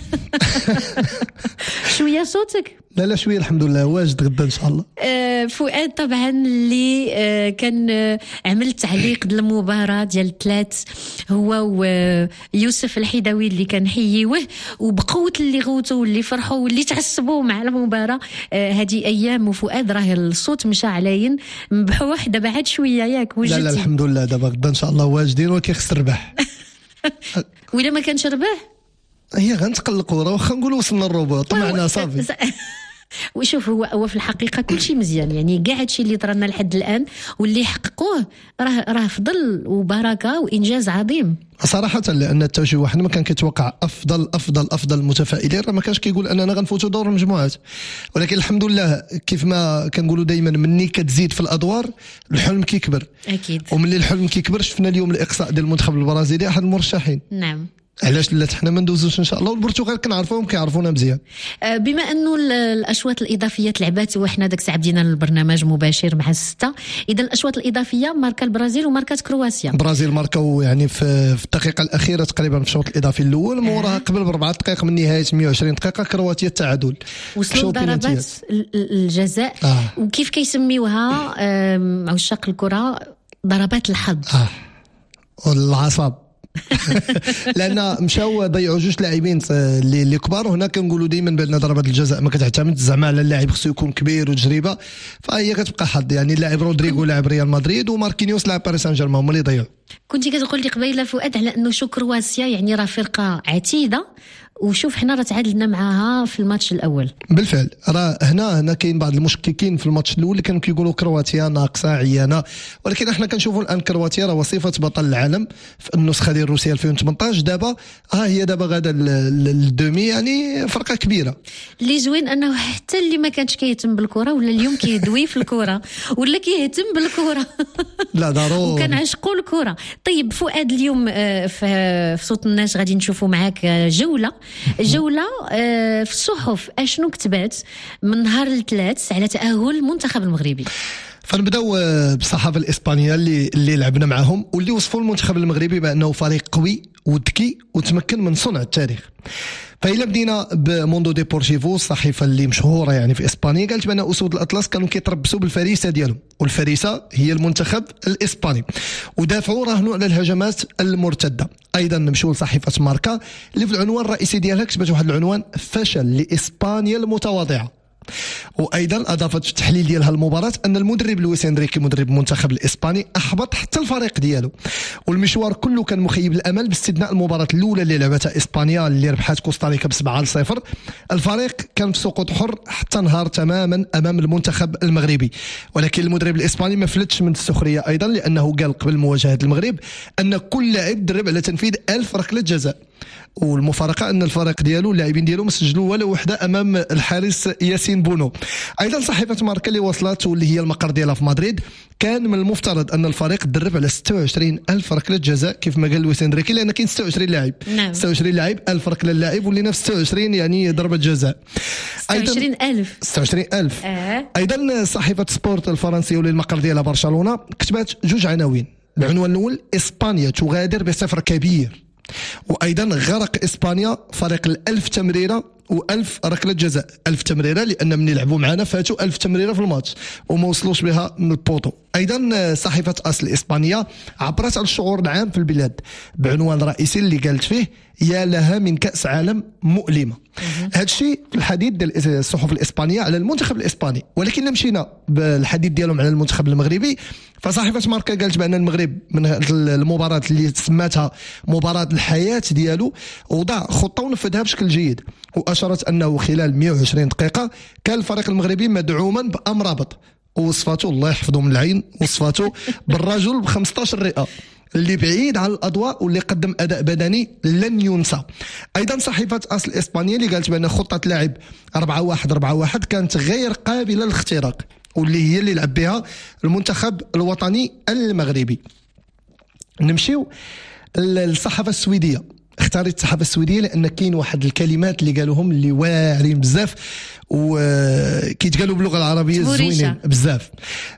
شوية صوتك؟ لا شوية الحمد لله، واجد غدا إن شاء الله. فؤاد طبعا اللي كان عمل تعليق ديال المباراة ديال الثلاث، هو ويوسف الحيداوي اللي كان حيوه، وبقوة اللي غوتوا واللي فرحوا واللي تعصبوا مع المباراة هذه أيام. وفؤاد راه الصوت مشى علاين مبحوح دابا عاد شوية ياك وجدتي؟ لا الحمد لله دابا غدا إن شاء الله واجدين، وكيخص الربح. وإلا ما كانش ربح هي غنتقل الكورة، واخا نقولوا وصلنا الربع طمعنا صافي. وشوف هو في الحقيقة كل شيء مزيان، يعني كاع هادشي اللي طرانا لحد الآن واللي حققوه راه فضل وبركة وإنجاز عظيم صراحة. لأن حتى شي واحد ما كان كيتوقع أفضل المتفائلين راه ما كانش كيقول أننا غنفوتوا دور المجموعات، ولكن الحمد لله كيف ما كنقولوا دائما مني كتزيد في الأدوار الحلم كيكبر أكيد. ومن الحلم كيكبر شفنا اليوم الإقصاء ديال المنتخب البرازيلي أحد المرشحين. نعم. علاش لا حنا ما ندوزوش ان شاء الله، والبرتغال كنعرفوهم كيعرفونا مزيان. بما انه الاشواط الاضافيه تلعبات وحنا داك الساعه بدينا البرنامج مباشر مع 6، اذا الاشواط الاضافيه ماركا البرازيل وماركات كرواتيا. البرازيل ماركاو يعني في الدقيقه الاخيره تقريبا في الشوط الاضافي الاول، موراها قبل ب4 دقائق من نهايه 120 دقيقه كرواتيا التعادل. وصلوا ضربات الجزاء وكيف كيسميوها عشاق الكره ضربات الحظ والعصاب. لان مشاو ضيعوا 2 لاعبين اللي كبار، وهنا كنقولوا دائما بان ضربات الجزاء ما كتعتمد زعما على اللاعب، خصو يكون كبير وتجربه، فهي كتبقى حظ. يعني اللاعب رودريغو لاعب ريال مدريد وماركينيوس لاعب باريس سان جيرمان هما اللي ضيعوا. كنتي كتقول لي قبيله فؤاد على انه شو كرواتيا يعني راه فرقه عتيده، وشوف حنا راه تعادلنا معاها في الماتش الاول. بالفعل راه هنا كاين بعض المشككين في الماتش الاول اللي كانوا كيقولوا كرواتيا ناقصه عيانه، ولكن احنا كنشوفوا الان كرواتيا راه وصفه بطل العالم في النسخه ديال روسيا 2018. دابا هي دابا غادا الدومي، يعني فرقه كبيره. اللي زوين انه حتى اللي ما كانش كيهتم بالكره ولا اليوم كيدوي في الكره ولا كيهتم بالكره. لا ضروري وكنعشقوا الكره. طيب فؤاد اليوم في صوت الناس غادي نشوفوا معاك جوله في الصحف. اشنو كتبات من نهار الثلاث على تأهل المنتخب المغربي؟ فنبداو بالصحافه الاسبانيه اللي لعبنا معهم واللي وصفوا المنتخب المغربي بانه فريق قوي وذكي وتمكن من صنع التاريخ. فإلا بدينا بموندو ديبورتيفو، الصحيفه اللي مشهوره يعني في اسبانيا، قالت بان اسود الاطلس كانوا كيتربصوا بالفريسه ديالهم، والفريسه هي المنتخب الاسباني، ودافعوا راهنوا على الهجمات المرتده. ايضا نمشيو لصحيفه ماركا اللي في العنوان الرئيسي ديالها كتبت واحد العنوان: فشل لاسبانيا المتواضعه. وايضا اضافت في التحليل ديالها المباراه ان المدرب لويس انريكي مدرب المنتخب الاسباني احبط حتى الفريق ديالو، والمشوار كله كان مخيب الامل باستثناء المباراه الاولى اللي لعبتها اسبانيا اللي ربحت كوستاريكا ب7-0. الفريق كان في سقوط حر حتى انهار تماما امام المنتخب المغربي، ولكن المدرب الاسباني ما فلتش من السخريه ايضا، لانه قال قبل مواجهه المغرب ان كل لاعب درب على تنفيذ 1000 ركله جزاء، والمفارقه ان الفريق ديالو اللاعبين ديالو ما سجلوا ولا وحده امام الحارس ياسين بونو. ايضا صحيفه ماركا اللي وصلت واللي هي المقر ديالها في مدريد، كان من المفترض ان الفريق درب على 26,000 ركله جزاء كيف ما قال لويس انريكي، لان كاين 26 لاعب. نعم. 26 لاعب 1000 ركله اللاعب ولينا في 26 يعني ضربه جزاء. 26,000 ايضا صحيفه سبورت الفرنسيه واللي المقر ديالها برشلونه كتبت جوج عناوين. العنوان الاول: اسبانيا تغادر بصفر كبير، وايضا غرق اسبانيا فريق ال1000 تمريره و1000 ركله جزاء. 1000 تمريره لان من يلعبوا معنا فاتوا 1000 تمريره في الماتش وما وصلوش بها من البوطو. ايضا صحيفه اصل الاسبانيه عبرت عن الشعور العام في البلاد بعنوان رئيسي اللي قالت فيه: يا لها من كاس عالم مؤلمه. هذا الشيء الحديث ديال الصحف الاسبانيه على المنتخب الاسباني، ولكن لما مشينا بالحديث ديالهم على المنتخب المغربي فصحيفه ماركا قالت بان المغرب من المباراه اللي سماتها مباراه الحياه ديالو وضع خطه ونفذها بشكل جيد، واشارت انه خلال 120 دقيقه كان الفريق المغربي مدعوما بامرابط، ووصفاته الله يحفظه من العين وصفاته بالرجل ب15 رئه اللي بعيد عن الاضواء واللي قدم اداء بدني لن ينسى. ايضا صحيفه اصل الاسبانيه اللي قالت بان خطه لعب 4-1-4-1 كانت غير قابله للاختراق، واللي هي اللي لعب بها المنتخب الوطني المغربي. نمشيو للصحافه السويديه. اختاريت الصحافه السويديه لان كاين واحد الكلمات اللي قالوهم اللي واعرين بزاف وكيتقالوا باللغه العربيه زوينين بزاف.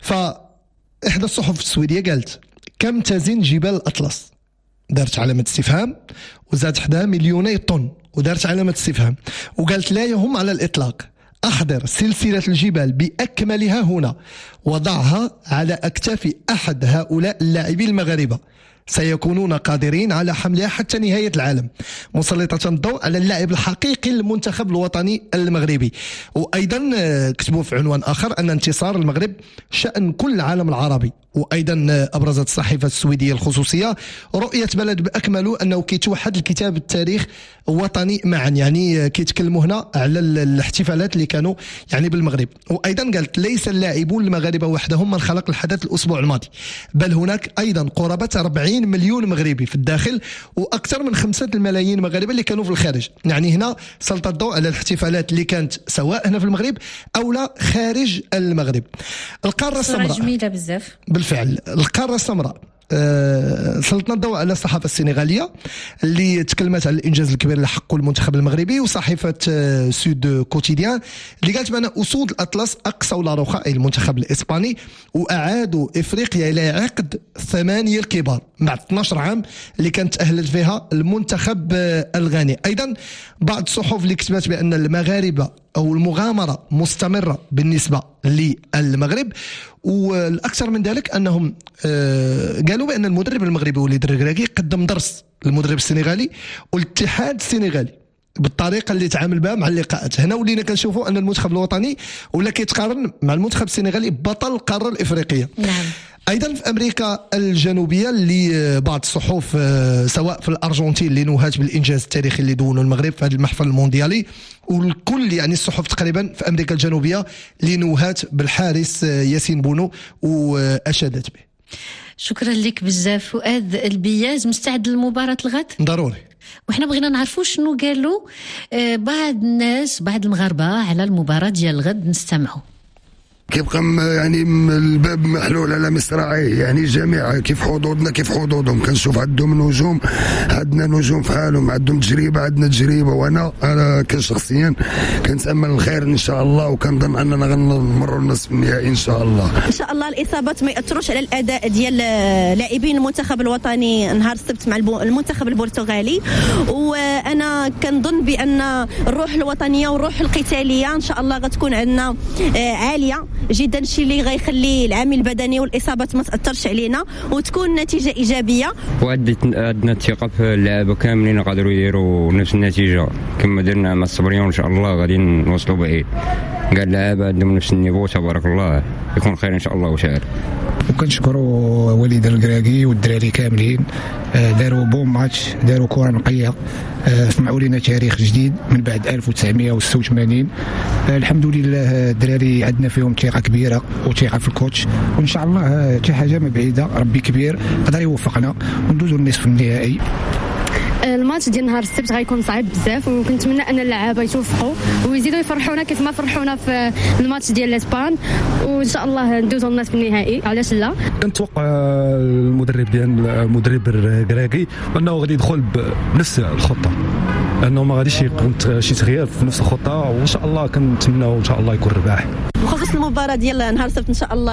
فاحدى الصحف السويديه قالت: كم تزن جبال الأطلس؟ دارت علامة استفهام وزاد حداها 2,000,000 طن ودارت علامة استفهام، وقالت: لا يهم على الإطلاق، أحضر سلسلة الجبال بأكملها هنا وضعها على أكتاف أحد هؤلاء اللاعبين المغاربة، سيكونون قادرين على حملها حتى نهاية العالم، مسلطة الضوء على اللاعب الحقيقي للمنتخب الوطني المغربي. وأيضا كتبوا في عنوان آخر أن انتصار المغرب شأن كل العالم العربي. وأيضا أبرزت الصحيفة السويدية الخصوصية رؤية بلد بأكمله أنه كيتوحد الكتاب التاريخ وطني معا، يعني كيتكلموا هنا على الاحتفالات اللي كانوا يعني بالمغرب. وأيضا قالت: ليس اللاعبون المغاربة وحدهم من خلق الحدث الأسبوع الماضي، بل هناك أيضا قرابة 40 مليون مغربي في الداخل وأكثر من 5 ملايين مغاربة اللي كانوا في الخارج. يعني هنا سلط الضوء على الاحتفالات اللي كانت سواء هنا في المغرب أو لا خارج المغرب. القارة السمراء جميلة بزاف بالفعل. القارة السمراء سلطنا الضوء على الصحافة السنغالية اللي تكلمت على الإنجاز الكبير اللي حقه المنتخب المغربي، وصحيفة سود كوتيديان اللي قالت بأن أسود الأطلس أقصوا لاروخا أي المنتخب الإسباني وأعادوا إفريقيا إلى عقد 8 الكبار بعد 12 عام اللي كانت تأهلت فيها المنتخب الغاني. أيضا بعض الصحف اللي كتبت بأن المغاربة أو المغامرة مستمرة بالنسبة للمغرب، والأكثر من ذلك أنهم قالوا بأن المدرب المغربي وليد الركراكي قدم درس للمدرب السنغالي والاتحاد السنغالي بالطريقه اللي تعامل بها مع اللقاءات. هنا ولينا كنشوفوا ان المنتخب الوطني ولا كيتقارن مع المنتخب السنغالي بطل القاره الافريقيه. نعم. ايضا في امريكا الجنوبيه اللي بعض الصحف سواء في الارجنتين اللي نوهات بالانجاز التاريخي اللي دونه المغرب في هذا المحفل المونديالي، والكل يعني الصحف تقريبا في امريكا الجنوبيه اللي نوهات بالحارس ياسين بونو واشادت به. شكرا لك بزاف فؤاد البياز. مستعد لمباراة الغد؟ ضروري. وحنا بغينا نعرفوا شنو قالوا بعض الناس بعض المغاربه على المباراة ديال الغد، نستمعوا. كيبقى يعني الباب محلول على مصراعيه، يعني الجميع كيف حظوظنا كيف حظوظهم. كنشوف عندهم نجوم، عندنا نجوم في حالهم، عندهم تجربه عندنا تجربه، وانا كشخصيا كنتامل الخير ان شاء الله، وكنظن اننا غنمروا النصف النهائي ان شاء الله. ان شاء الله الاصابات ما ياثروش على الاداء ديال لاعبين المنتخب الوطني نهار السبت مع المنتخب البرتغالي، وانا كنظن بان الروح الوطنيه والروح القتاليه ان شاء الله غتكون عندنا عاليه جدا، الشيء اللي غيخلي العامل البدني والاصابات ما تاثرش علينا وتكون نتيجه ايجابيه. وعندنا الثقه في اللعابه كاملين يقدروا يديروا نفس النتيجه كما درنا مع الصبريون، ان شاء الله غادي نوصلوا بعيد. قال اللعابه عندهم نفس النيفو تبارك الله، يكون خير ان شاء الله وشاء. وكنشكروا وليد الكراكي والدراري كاملين، داروا بون ماتش، داروا كره نقيه، سمعوا لنا تاريخ جديد من بعد 1986. الحمد لله الدراري عندنا فيهم ثقه كبيره وثقه في الكوتش، وان شاء الله حتى حاجه ما بعيده، ربي كبير قدر يوفقنا وندوزوا النصف النهائي. الماتش ديال نهار السبت غيكون صعيب بزاف، وكنتمنى ان اللعابه يتوفقوا ويزيدوا يفرحونا كيف ما فرحونا في الماتش ديال الاسبان، وان شاء الله ندوزوا الناس في النهائي. علاش لا؟ كنتوقع المدرب ديال المدرب الكراكي انه غادي يدخل بنفس الخطه، انه ما غاديش يكون شي تغيير في نفس الخطه، وان شاء الله كنتمناو ان شاء الله يكون رباح. بخصوص المباراه ديال نهار السبت ان شاء الله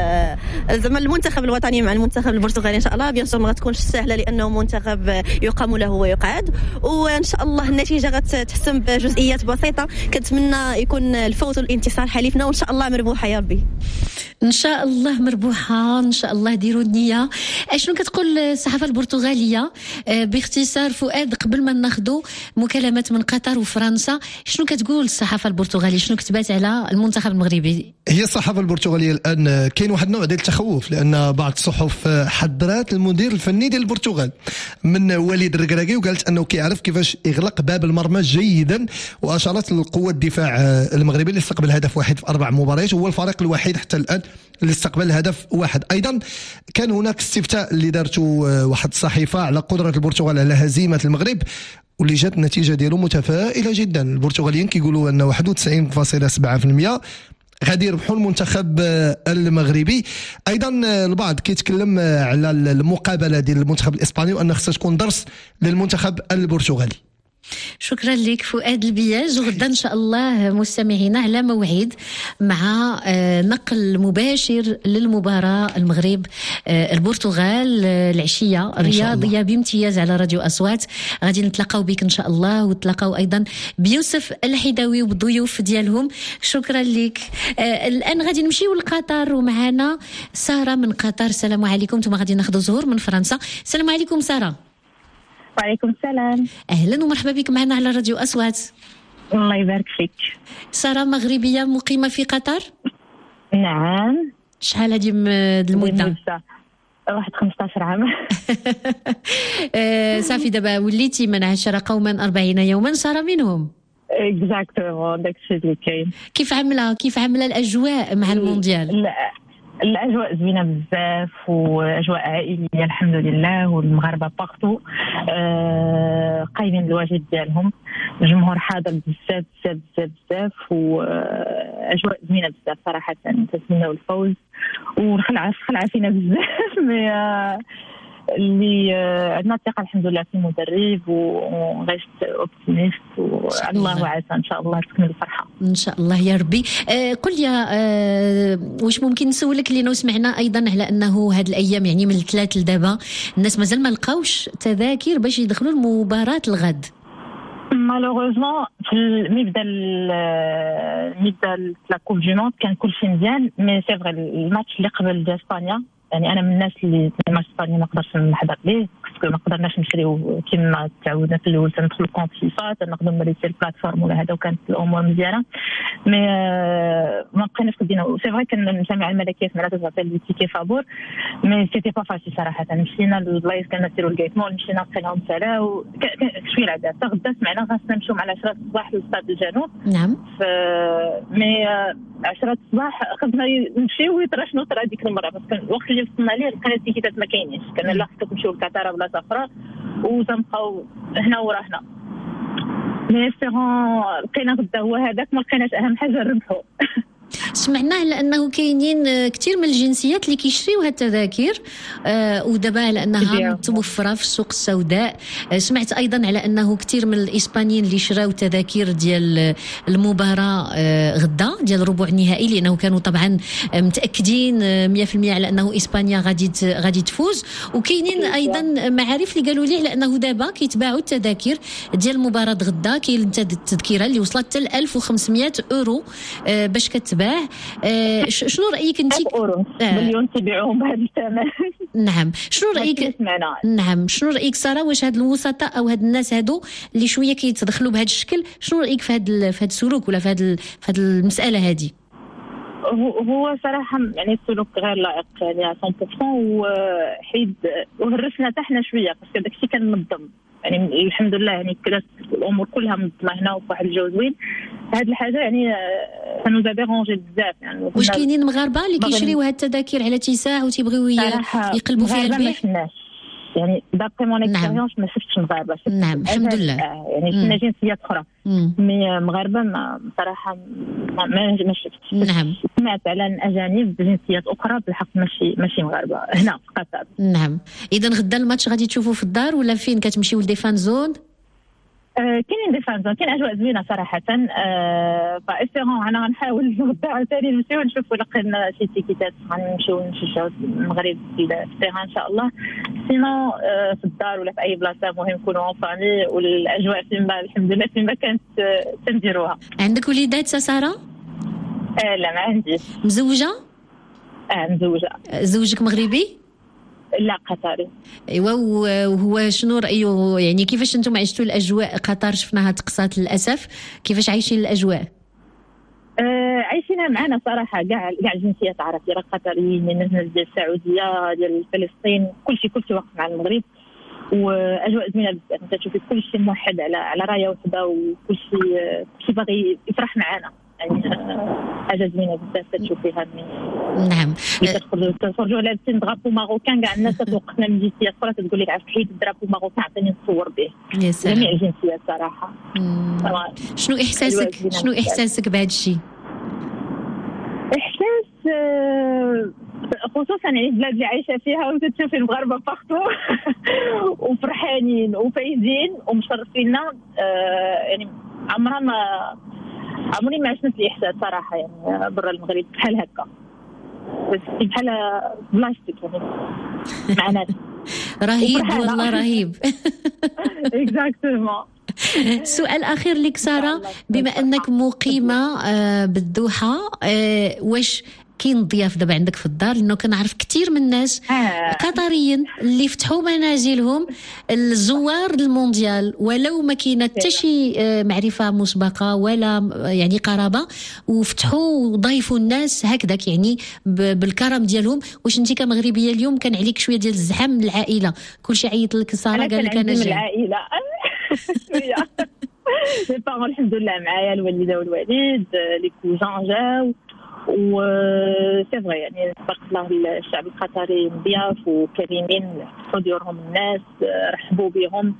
زعما المنتخب الوطني مع المنتخب البرتغالي ان شاء الله بيان سور ما غتكونش سهله، لانه منتخب يقام له ويقعد، وان شاء الله النتيجه غتحسم بجزئيات بسيطه. كنتمنى يكون الفوز والانتصار حليفنا، وان شاء الله مربوحه يا ربي. ان شاء الله مربوحه، ان شاء الله ديروا النيه. شنو كتقول الصحافه البرتغاليه باختصار فؤاد قبل ما ناخذوا مكالمات من قطر وفرنسا؟ شنو كتقول الصحافه البرتغاليه، شنو كتبات على المنتخب المغربي؟ هي الصحافه البرتغاليه الان كاين واحد النوع ديال التخوف، لان بعض الصحف حذرت المدير الفني ديال البرتغال من وليد الركراكي، وقالت انه كيعرف كيفاش يغلق باب المرمى جيدا، واشارت لقوه الدفاع المغربي اللي استقبل هدف واحد في 4 مباريات، وهو الفريق الوحيد حتى الان اللي استقبل هدف واحد. ايضا كان هناك استفتاء اللي دارته واحد الصحيفه على قدره البرتغال على هزيمه المغرب، واللي جات النتيجه ديالو متفائله جدا. البرتغاليين كيقولوا ان 91.7% غادي يربحوا المنتخب المغربي. ايضا البعض كيتكلم على المقابله ديال المنتخب الاسباني وان خصها تكون درس للمنتخب البرتغالي. شكرا لك فؤاد البياج، وغدا ان شاء الله مستمعينا على موعد مع نقل مباشر للمباراه المغرب البرتغال العشيه الرياضيه بامتياز على راديو اصوات. غادي نتلاقاو بك ان شاء الله، وتلاقاو ايضا بيوسف الحداوي وبالضيوف ديالهم. شكرا لك. الان غادي نمشيو لقطر ومعنا ساره من قطر. السلام عليكم. ثم غادي ناخذ زهور من فرنسا. السلام عليكم ساره. وعليكم السلام. اهلا ومرحبا بك معنا على راديو اصوات. الله يبارك فيك. ساره مغربيه مقيمه في قطر؟ نعم. شحال هذه المده؟ واحد 15 عام. صافي دابا وليتي من 10 قوما 40 يوما. ساره منهم؟ اكزاكتومون داكشي اللي كاين. كيف عامله الاجواء مع المونديال؟ الاجواء زوينه بزاف، واجواء عائليه الحمد لله، والمغاربه باغتو قايمين بالواجب ديالهم، الجمهور حاضر بزاف بزاف بزاف بزاف، واجواء زوينه بزاف صراحه. نتمناو الفوز والخلعه فينا بزاف، مي اللي عندنا الثقه الحمد لله في المدرب، وغيشت اوبتيميست، والله عسى ان شاء الله تكمل الفرحه ان شاء الله يا ربي. قل لي واش ممكن نسولك لانه سمعنا ايضا على انه هاد الايام يعني من الثلاث لدابا الناس مازال ما لقاوش تذاكر باش يدخلوا المباراه الغد؟ مالوغوزمون في مبدا لا كوب دو موند كان كلشي مزيان، مي سي فغي الماتش اللي قبل ديال اسبانيا، يعني انا من الناس اللي الماتش اسبانيا ما قدرتش نحضر ليه، باسكو ما قدرناش نشريو كيما تعودنا في الاول، تندخلوا كونت فيفا تنقدروا نريسي البلاتفورم ولا هذا، وكانت الامور مزيانه، مي ما بقيناش قدينا. سي فغي كان الجامعه الملكيه سمعت تعطي لي تيكي فابور، مي سيتي با فاسي صراحه. مشينا للبلايص كنا نديروا الكيتمون، مشينا لقيناهم سالا شويه العذاب. غدا سمعنا خاصنا نمشيو مع 10 الصباح للستاد الجنوب. نعم. مي 10 الصباح خدنا نمشيو ويترشنوا ترى ديك المره، باسكو الوقت اللي وصلنا ليه لقينا التيكيتات ما كاينينش، كان لا خصك تمشيو لكاتارا ولا صفراء وتنبقاو هنا وراهنا. مي سيغون لقينا غدا هو هذاك، ما لقيناش اهم حاجه نربحوا. سمعنا على انه كاينين كثير من الجنسيات اللي كيشريو هاد التذاكر، ودابا على انها متوفره في السوق السوداء. سمعت ايضا على انه كثير من الاسبانيين اللي شراو التذاكر ديال المباراه غدا ديال ربع النهائي، لانه كانوا طبعا متاكدين 100% على انه اسبانيا غادي تفوز. وكاينين ايضا معارف اللي قالوا لي على انه دابا كيتباعوا التذاكر ديال مباراه غدا، كاين التذكره اللي وصلت حتى 1500 اورو باش كتباع. تتباع. شنو رايك انت؟ مليون تبيعوهم بهذا الثمن. نعم، شنو رايك؟ نعم، شنو رايك ساره؟ واش هاد الوسطاء او هاد الناس هادو اللي شويه كيتدخلوا بهذا الشكل، شنو رايك في هاد السلوك ولا في هاد المساله هذه؟ هو صراحه يعني السلوك غير لائق يعني 100%، وحيد وهرسنا حتى حنا شويه باسكو داكشي كان منظم. يعني الحمد لله يعني كانت الامور كلها منظمه هنا وفي واحد الجو زوين. هذه الحاجه يعني كانوا ديرونجي بزاف. يعني واش كاينين مغاربه اللي كيشريو هاد التذاكر على تيساع وتيبغيو يقلبوا فيها البيع؟ يعني دابخي مون اكسبيريونس ما شفتش مغاربه. نعم الحمد لله. يعني شفنا جنسيات اخرى مي مغاربه صراحه ما شفتش. نعم سمعت على اجانب بجنسيات اخرى بالحق ماشي مغاربه هنا في قطر. نعم. اذا غدا الماتش غادي تشوفوا في الدار ولا فين كتمشيو لدي فان زون؟ كاينين دي فان زون، كاين اجواء زوينه صراحه. فايسيرون انا غنحاول غدا عاوتاني نمشيو نشوفوا لقينا شي تيكيتات غنمشيو نشوفوا المغرب في التيران ان شاء الله. سينو في الدار ولا في اي بلاصه مهم نكونوا اون فامي والاجواء فيما الحمد لله فيما كانت تنديروها. عندك وليدات ساره؟ لا ما عنديش. مزوجه؟ مزوجه. زوجك مغربي؟ لا قطري. ايوا وهو شنو رايه يعني كيفاش انتم عشتوا الاجواء؟ قطر شفناها تقصات للاسف، كيفاش عايشين الاجواء؟ عايشينها معنا صراحه كاع الجنسيات العربيه، القطريين، الناس ديال السعوديه، ديال فلسطين، كلشي واقف مع المغرب. واجواء زوينه بزاف، انت تشوفي كلشي موحد على رايه وحده وكلشي باغي يفرح معنا. يعني حاجه زوينه بزاف تشوفيها. نعم. تخرجوا لابسين درابو ماروكان، كاع الناس توقفنا من جنسيات اخرى تقول لك عرفت حيد الدرابو ماروكان عطيني نصور به. جميع الجنسيات صراحه. شنو احساسك بهذا الشيء؟ احساس خصوصا يعني البلاد اللي عايشه فيها وتشوفي المغاربه بارتو وفرحانين وفايزين ومشرفيننا. يعني عمري ما عشت الاحساس صراحه يعني برا المغرب بحال هكا، بس بحال بلاستيك يعني مع ناس. رهيب والله رهيب. اكزاكتومون. سؤال اخير لك ساره، بما انك مقيمه بالدوحه، واش كاين ضياف دابا عندك في الدار؟ لانه كنعرف كثير من الناس قطريين اللي فتحوا منازلهم الزوار المونديال ولو ما كاينه حتى شي معرفه مسبقه ولا يعني قرابه، وفتحوا وضيفوا الناس هكذاك يعني بالكرم ديالهم. واش انت كمغربيه اليوم كان عليك شويه ديال الزحام من العائله؟ كلشي عيط لك ساره قال لك انا جاي؟ العائله شويه الحمد لله معايا الوالده والوالد، لي كوزان جاو و سي فري يعني تبارك الله الشعب القطري مضياف وكريمين، حضورهم الناس رحبوا بهم.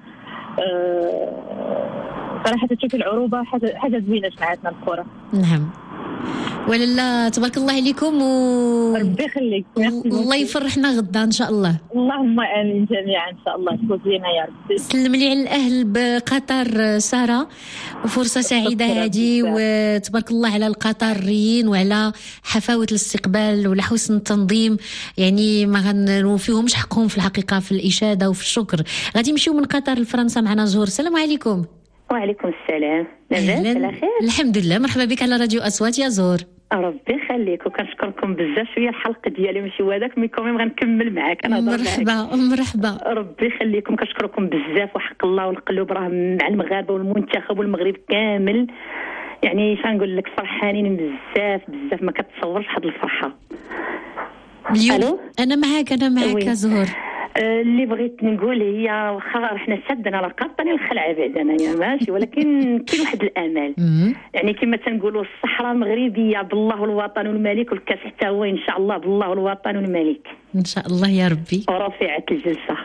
صراحه تشوفي العروبه حاجه زوينه جمعتنا الكره. نعم ولا تبارك الله عليكم ربي يخليك. الله يفرحنا غدا ان شاء الله. اللهم امين جميعا ان شاء الله. تكون زينه يا ربي. سلم لي على الاهل بقطر ساره، فرصه سعيده هذه، وتبارك الله على القطريين وعلى حفاوه الاستقبال وعلى حسن التنظيم. يعني ما غنوفيهمش حقهم في الحقيقه في الاشاده وفي الشكر. غادي نمشيو من قطر لفرنسا معنا زهور. السلام عليكم. وعليكم السلام. لاباس على خير؟ الحمد لله. مرحبا بك على راديو أصوات يا زهور. ربي يخليك وكنشكركم بزاف. شويه الحلقه ديالي ماشي هذاك مي كوميم غنكمل معاك انا. مرحبا. ربي يخليكم كنشكركم بزاف وحق الله، والقلوب راه مع المغاربه والمنتخب والمغرب كامل. يعني شنقول لك فرحانين بزاف ما كتصورش هاد الفرحه اليوم. انا معاك يا زهور. اللي بغيت نقول هي واخا حنا سدنا راه قاطني الخلعه بعد انايا ماشي، ولكن كاين واحد الامل. يعني كما تنقولوا الصحراء مغربيه بالله والوطن والملك، والكاس حتى هو ان شاء الله بالله والوطن والملك ان شاء الله يا ربي. ورفيعه الجلسه.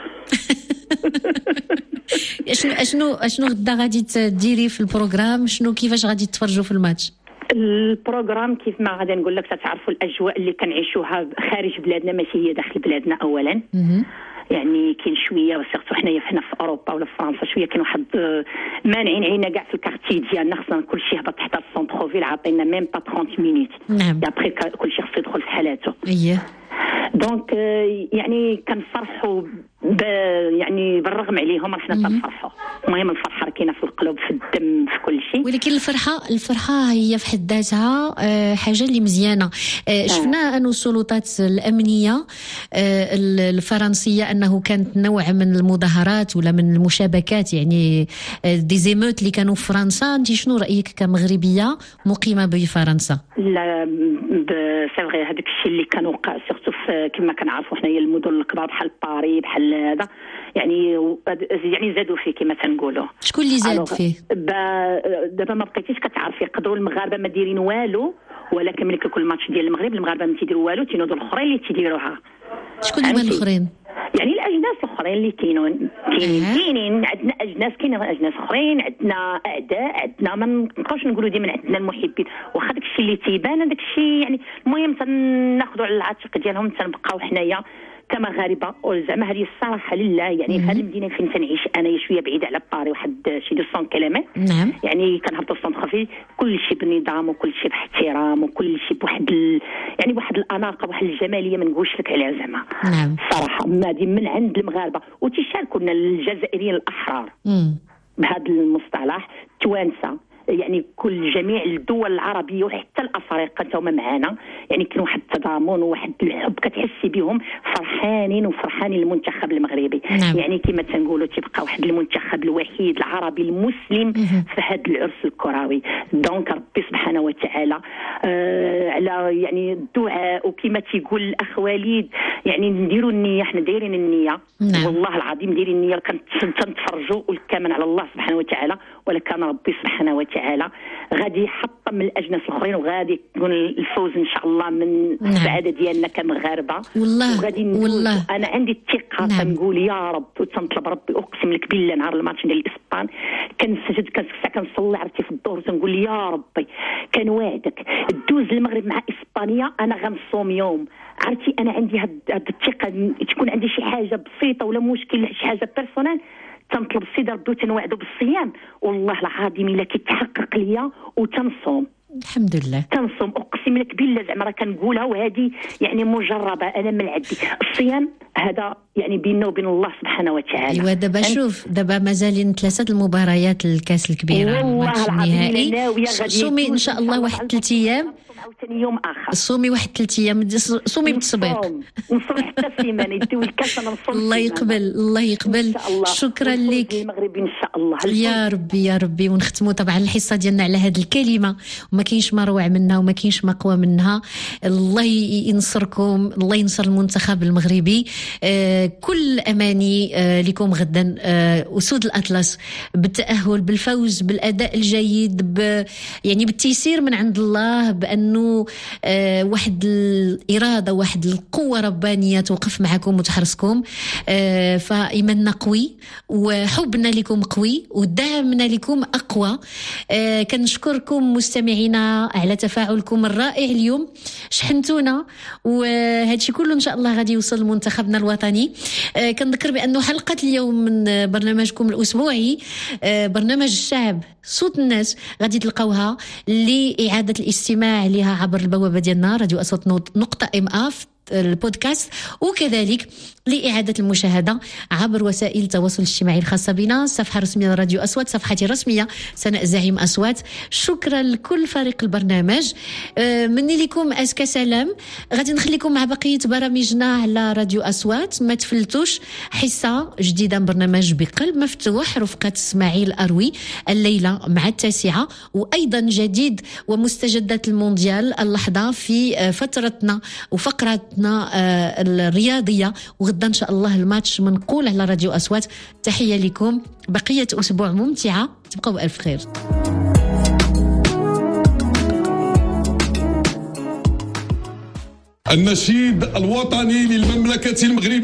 اشنو غدا غادي تديري في البروغرام؟ كيفاش غادي تتفرجوا في الماتش؟ البروغرام كيف ما غادي نقول لك تعرفوا الاجواء اللي كنعيشوها خارج بلادنا ماشي هي داخل بلادنا اولا. يعني كاين شويه وسيرتو حنايا هنا في اوروبا ولا في فرنسا شويه كاين واحد مانعين عينا كاع في الكارتي ديالنا، خصنا كلشي يهبط تحت السونتروفيل، عطينا ميم با 30 مينوت. نعم. ابري كلشي خصو يدخل في حالاته. اييه. دونك يعني كنفرحوا يعني بالرغم عليهم رحنا تنفرحوا. المهم الفرحه راه كاينه في القلوب في الدم في كل شيء. ولكن الفرحه هي في حد ذاتها حاجه اللي مزيانه. شفنا انه السلطات الامنيه الفرنسيه انه كانت نوع من المظاهرات ولا من المشابكات، يعني دي زيموت اللي كانوا في فرنسا. انت شنو رايك كمغربيه مقيمه بفرنسا؟ لا سافغي هذاك الشيء اللي كان وقع سيرتو كما كنعرفوا حنايا المدن الكبار بحال باري بحال هذا، يعني زادوا فيه كما تنقولوا. شكون اللي زاد فيه؟ دابا ما بقيتيش كتعرفي، يقدروا المغاربه ما دايرين والو، ولكن ملي كيكون الماتش ديال المغرب ما تيديروا والو، تينوضوا الاخرين اللي تيديروها. شكون هما الاخرين؟ يعني الاجناس الاخرين اللي كاينين عندنا اجناس، كاينين اجناس اخرين، عندنا اعداء، عندنا ما نبقاوش نقولوا ديما عندنا المحبين، واخا داك الشيء اللي تيبان هذاك الشيء يعني المهم تناخذوا على العاتق ديالهم، تنبقاو حنايا كمغاربه. وزعما هذه الصراحه لله يعني في هذه المدينه فين تنعيش انايا شويه بعيده على باري، واحد شي 200 كيلومتر. نعم. يعني كنهبطوا السونتر خفي، كل شيء بنظام وكل شيء باحترام وكل شيء بواحد يعني واحد الاناقه واحد الجماليه ما نقولش لك عليها زعما. نعم. صراحه هذه من عند المغاربه، وتشاركوا لنا الجزائريين الاحرار بهذا المصطلح، توانسه، يعني كل جميع الدول العربيه وحتى الافارقه حتى هما معانا، يعني كاين واحد التضامن وواحد الحب كتحسي بهم فرحانين وفرحانين المنتخب المغربي. نعم. يعني كما تنقولوا تيبقى واحد المنتخب الوحيد العربي المسلم في هذا العرس الكروي. دونك ربي سبحانه وتعالى على يعني الدعاء، وكما تيقول الاخ وليد يعني نديروا النيه، حنا دايرين النيه. نعم. والله العظيم دايرين النيه، كنتفرجوا والكمن على الله سبحانه وتعالى، ولكن ربي سبحانه وتعالى غادي يحطم الاجناس الاخرين، وغادي يكون الفوز ان شاء الله من السعاده ديالنا كمغاربه. والله والله انا عندي الثقه. نعم. تنقول يا رب وتنطلب ربي، اقسم لك بالله نهار الماتش ديال الاسبان كنسجد كنصلي عرفتي في الظهر تنقول يا ربي كنوعدك دوز المغرب مع اسبانيا، انا غنصوم يوم. عرفتي انا عندي هاد الثقه، تكون عندي شي حاجه بسيطه ولا مشكل شي حاجه بيرسونال تنطلب السيد ربي وتنوعدوا بالصيام، والله العظيم الا كيتحقق ليا وتنصوم. الحمد لله تنصوم، اقسم لك بالله زعما راه كنقولها، وهذه يعني مجربه انا من عندي. الصيام هذا يعني بيننا وبين الله سبحانه وتعالى. ايوا دابا شوف، دابا مازالين 3 المباريات الكاس الكبيره، الماتش النهائي. صومي ان شاء الله واحد 3 ايام، ثاني يوم اخر صومي واحد 3 ايام، صومي بالتسبيق. نصوم حتى السيمانه يديو الكاس، انا نصوم. الله يقبل، الله يقبل. شكرا لك المغربي ان شاء الله. يا ربي يا ربي. ونختموا طبعا الحصه ديالنا على هذه الكلمه، وما كاينش ما روع منها وما كاينش ما قوى منها. الله ينصركم، الله ينصر المنتخب المغربي. كل اماني لكم غدا اسود الاطلس بالتاهل، بالفوز، بالاداء الجيد، يعني بالتيسير من عند الله، بانه واحد الاراده واحد القوه ربانيه توقف معكم وتحرسكم. فايماننا قوي وحبنا لكم قوي ودعمنا لكم اقوى. كنشكركم مستمعينا على تفاعلكم الرائع اليوم، شحنتونا، وهادشي كله ان شاء الله غادي يوصل لمنتخبنا الوطني. كنذكر بانه حلقه اليوم من برنامجكم الاسبوعي برنامج الشعب صوت الناس غادي تلقاوها لاعاده الاستماع لها عبر البوابه ديالنا راديو أصوات.MA البودكاست، وكذلك لإعادة المشاهدة عبر وسائل التواصل الاجتماعي الخاصة بنا، الصفحة الرسمية لراديو أصوات، صفحتي الرسمية سناء زعيم أصوات. شكرا لكل فريق البرنامج، مني لكم أزكى سلام. غادي نخليكم مع بقية برامجنا على راديو أصوات، ما تفلتوش حصة جديدة من برنامج بقلب مفتوح رفقة اسماعيل أروي الليلة مع 9، وأيضا جديد ومستجدات المونديال اللحظة في فترتنا وفقرتنا الرياضية، وغدا إن شاء الله الماتش منقول على راديو أصوات. تحية لكم، بقية أسبوع ممتعة، تبقوا بألف خير. النشيد الوطني للمملكة المغربية.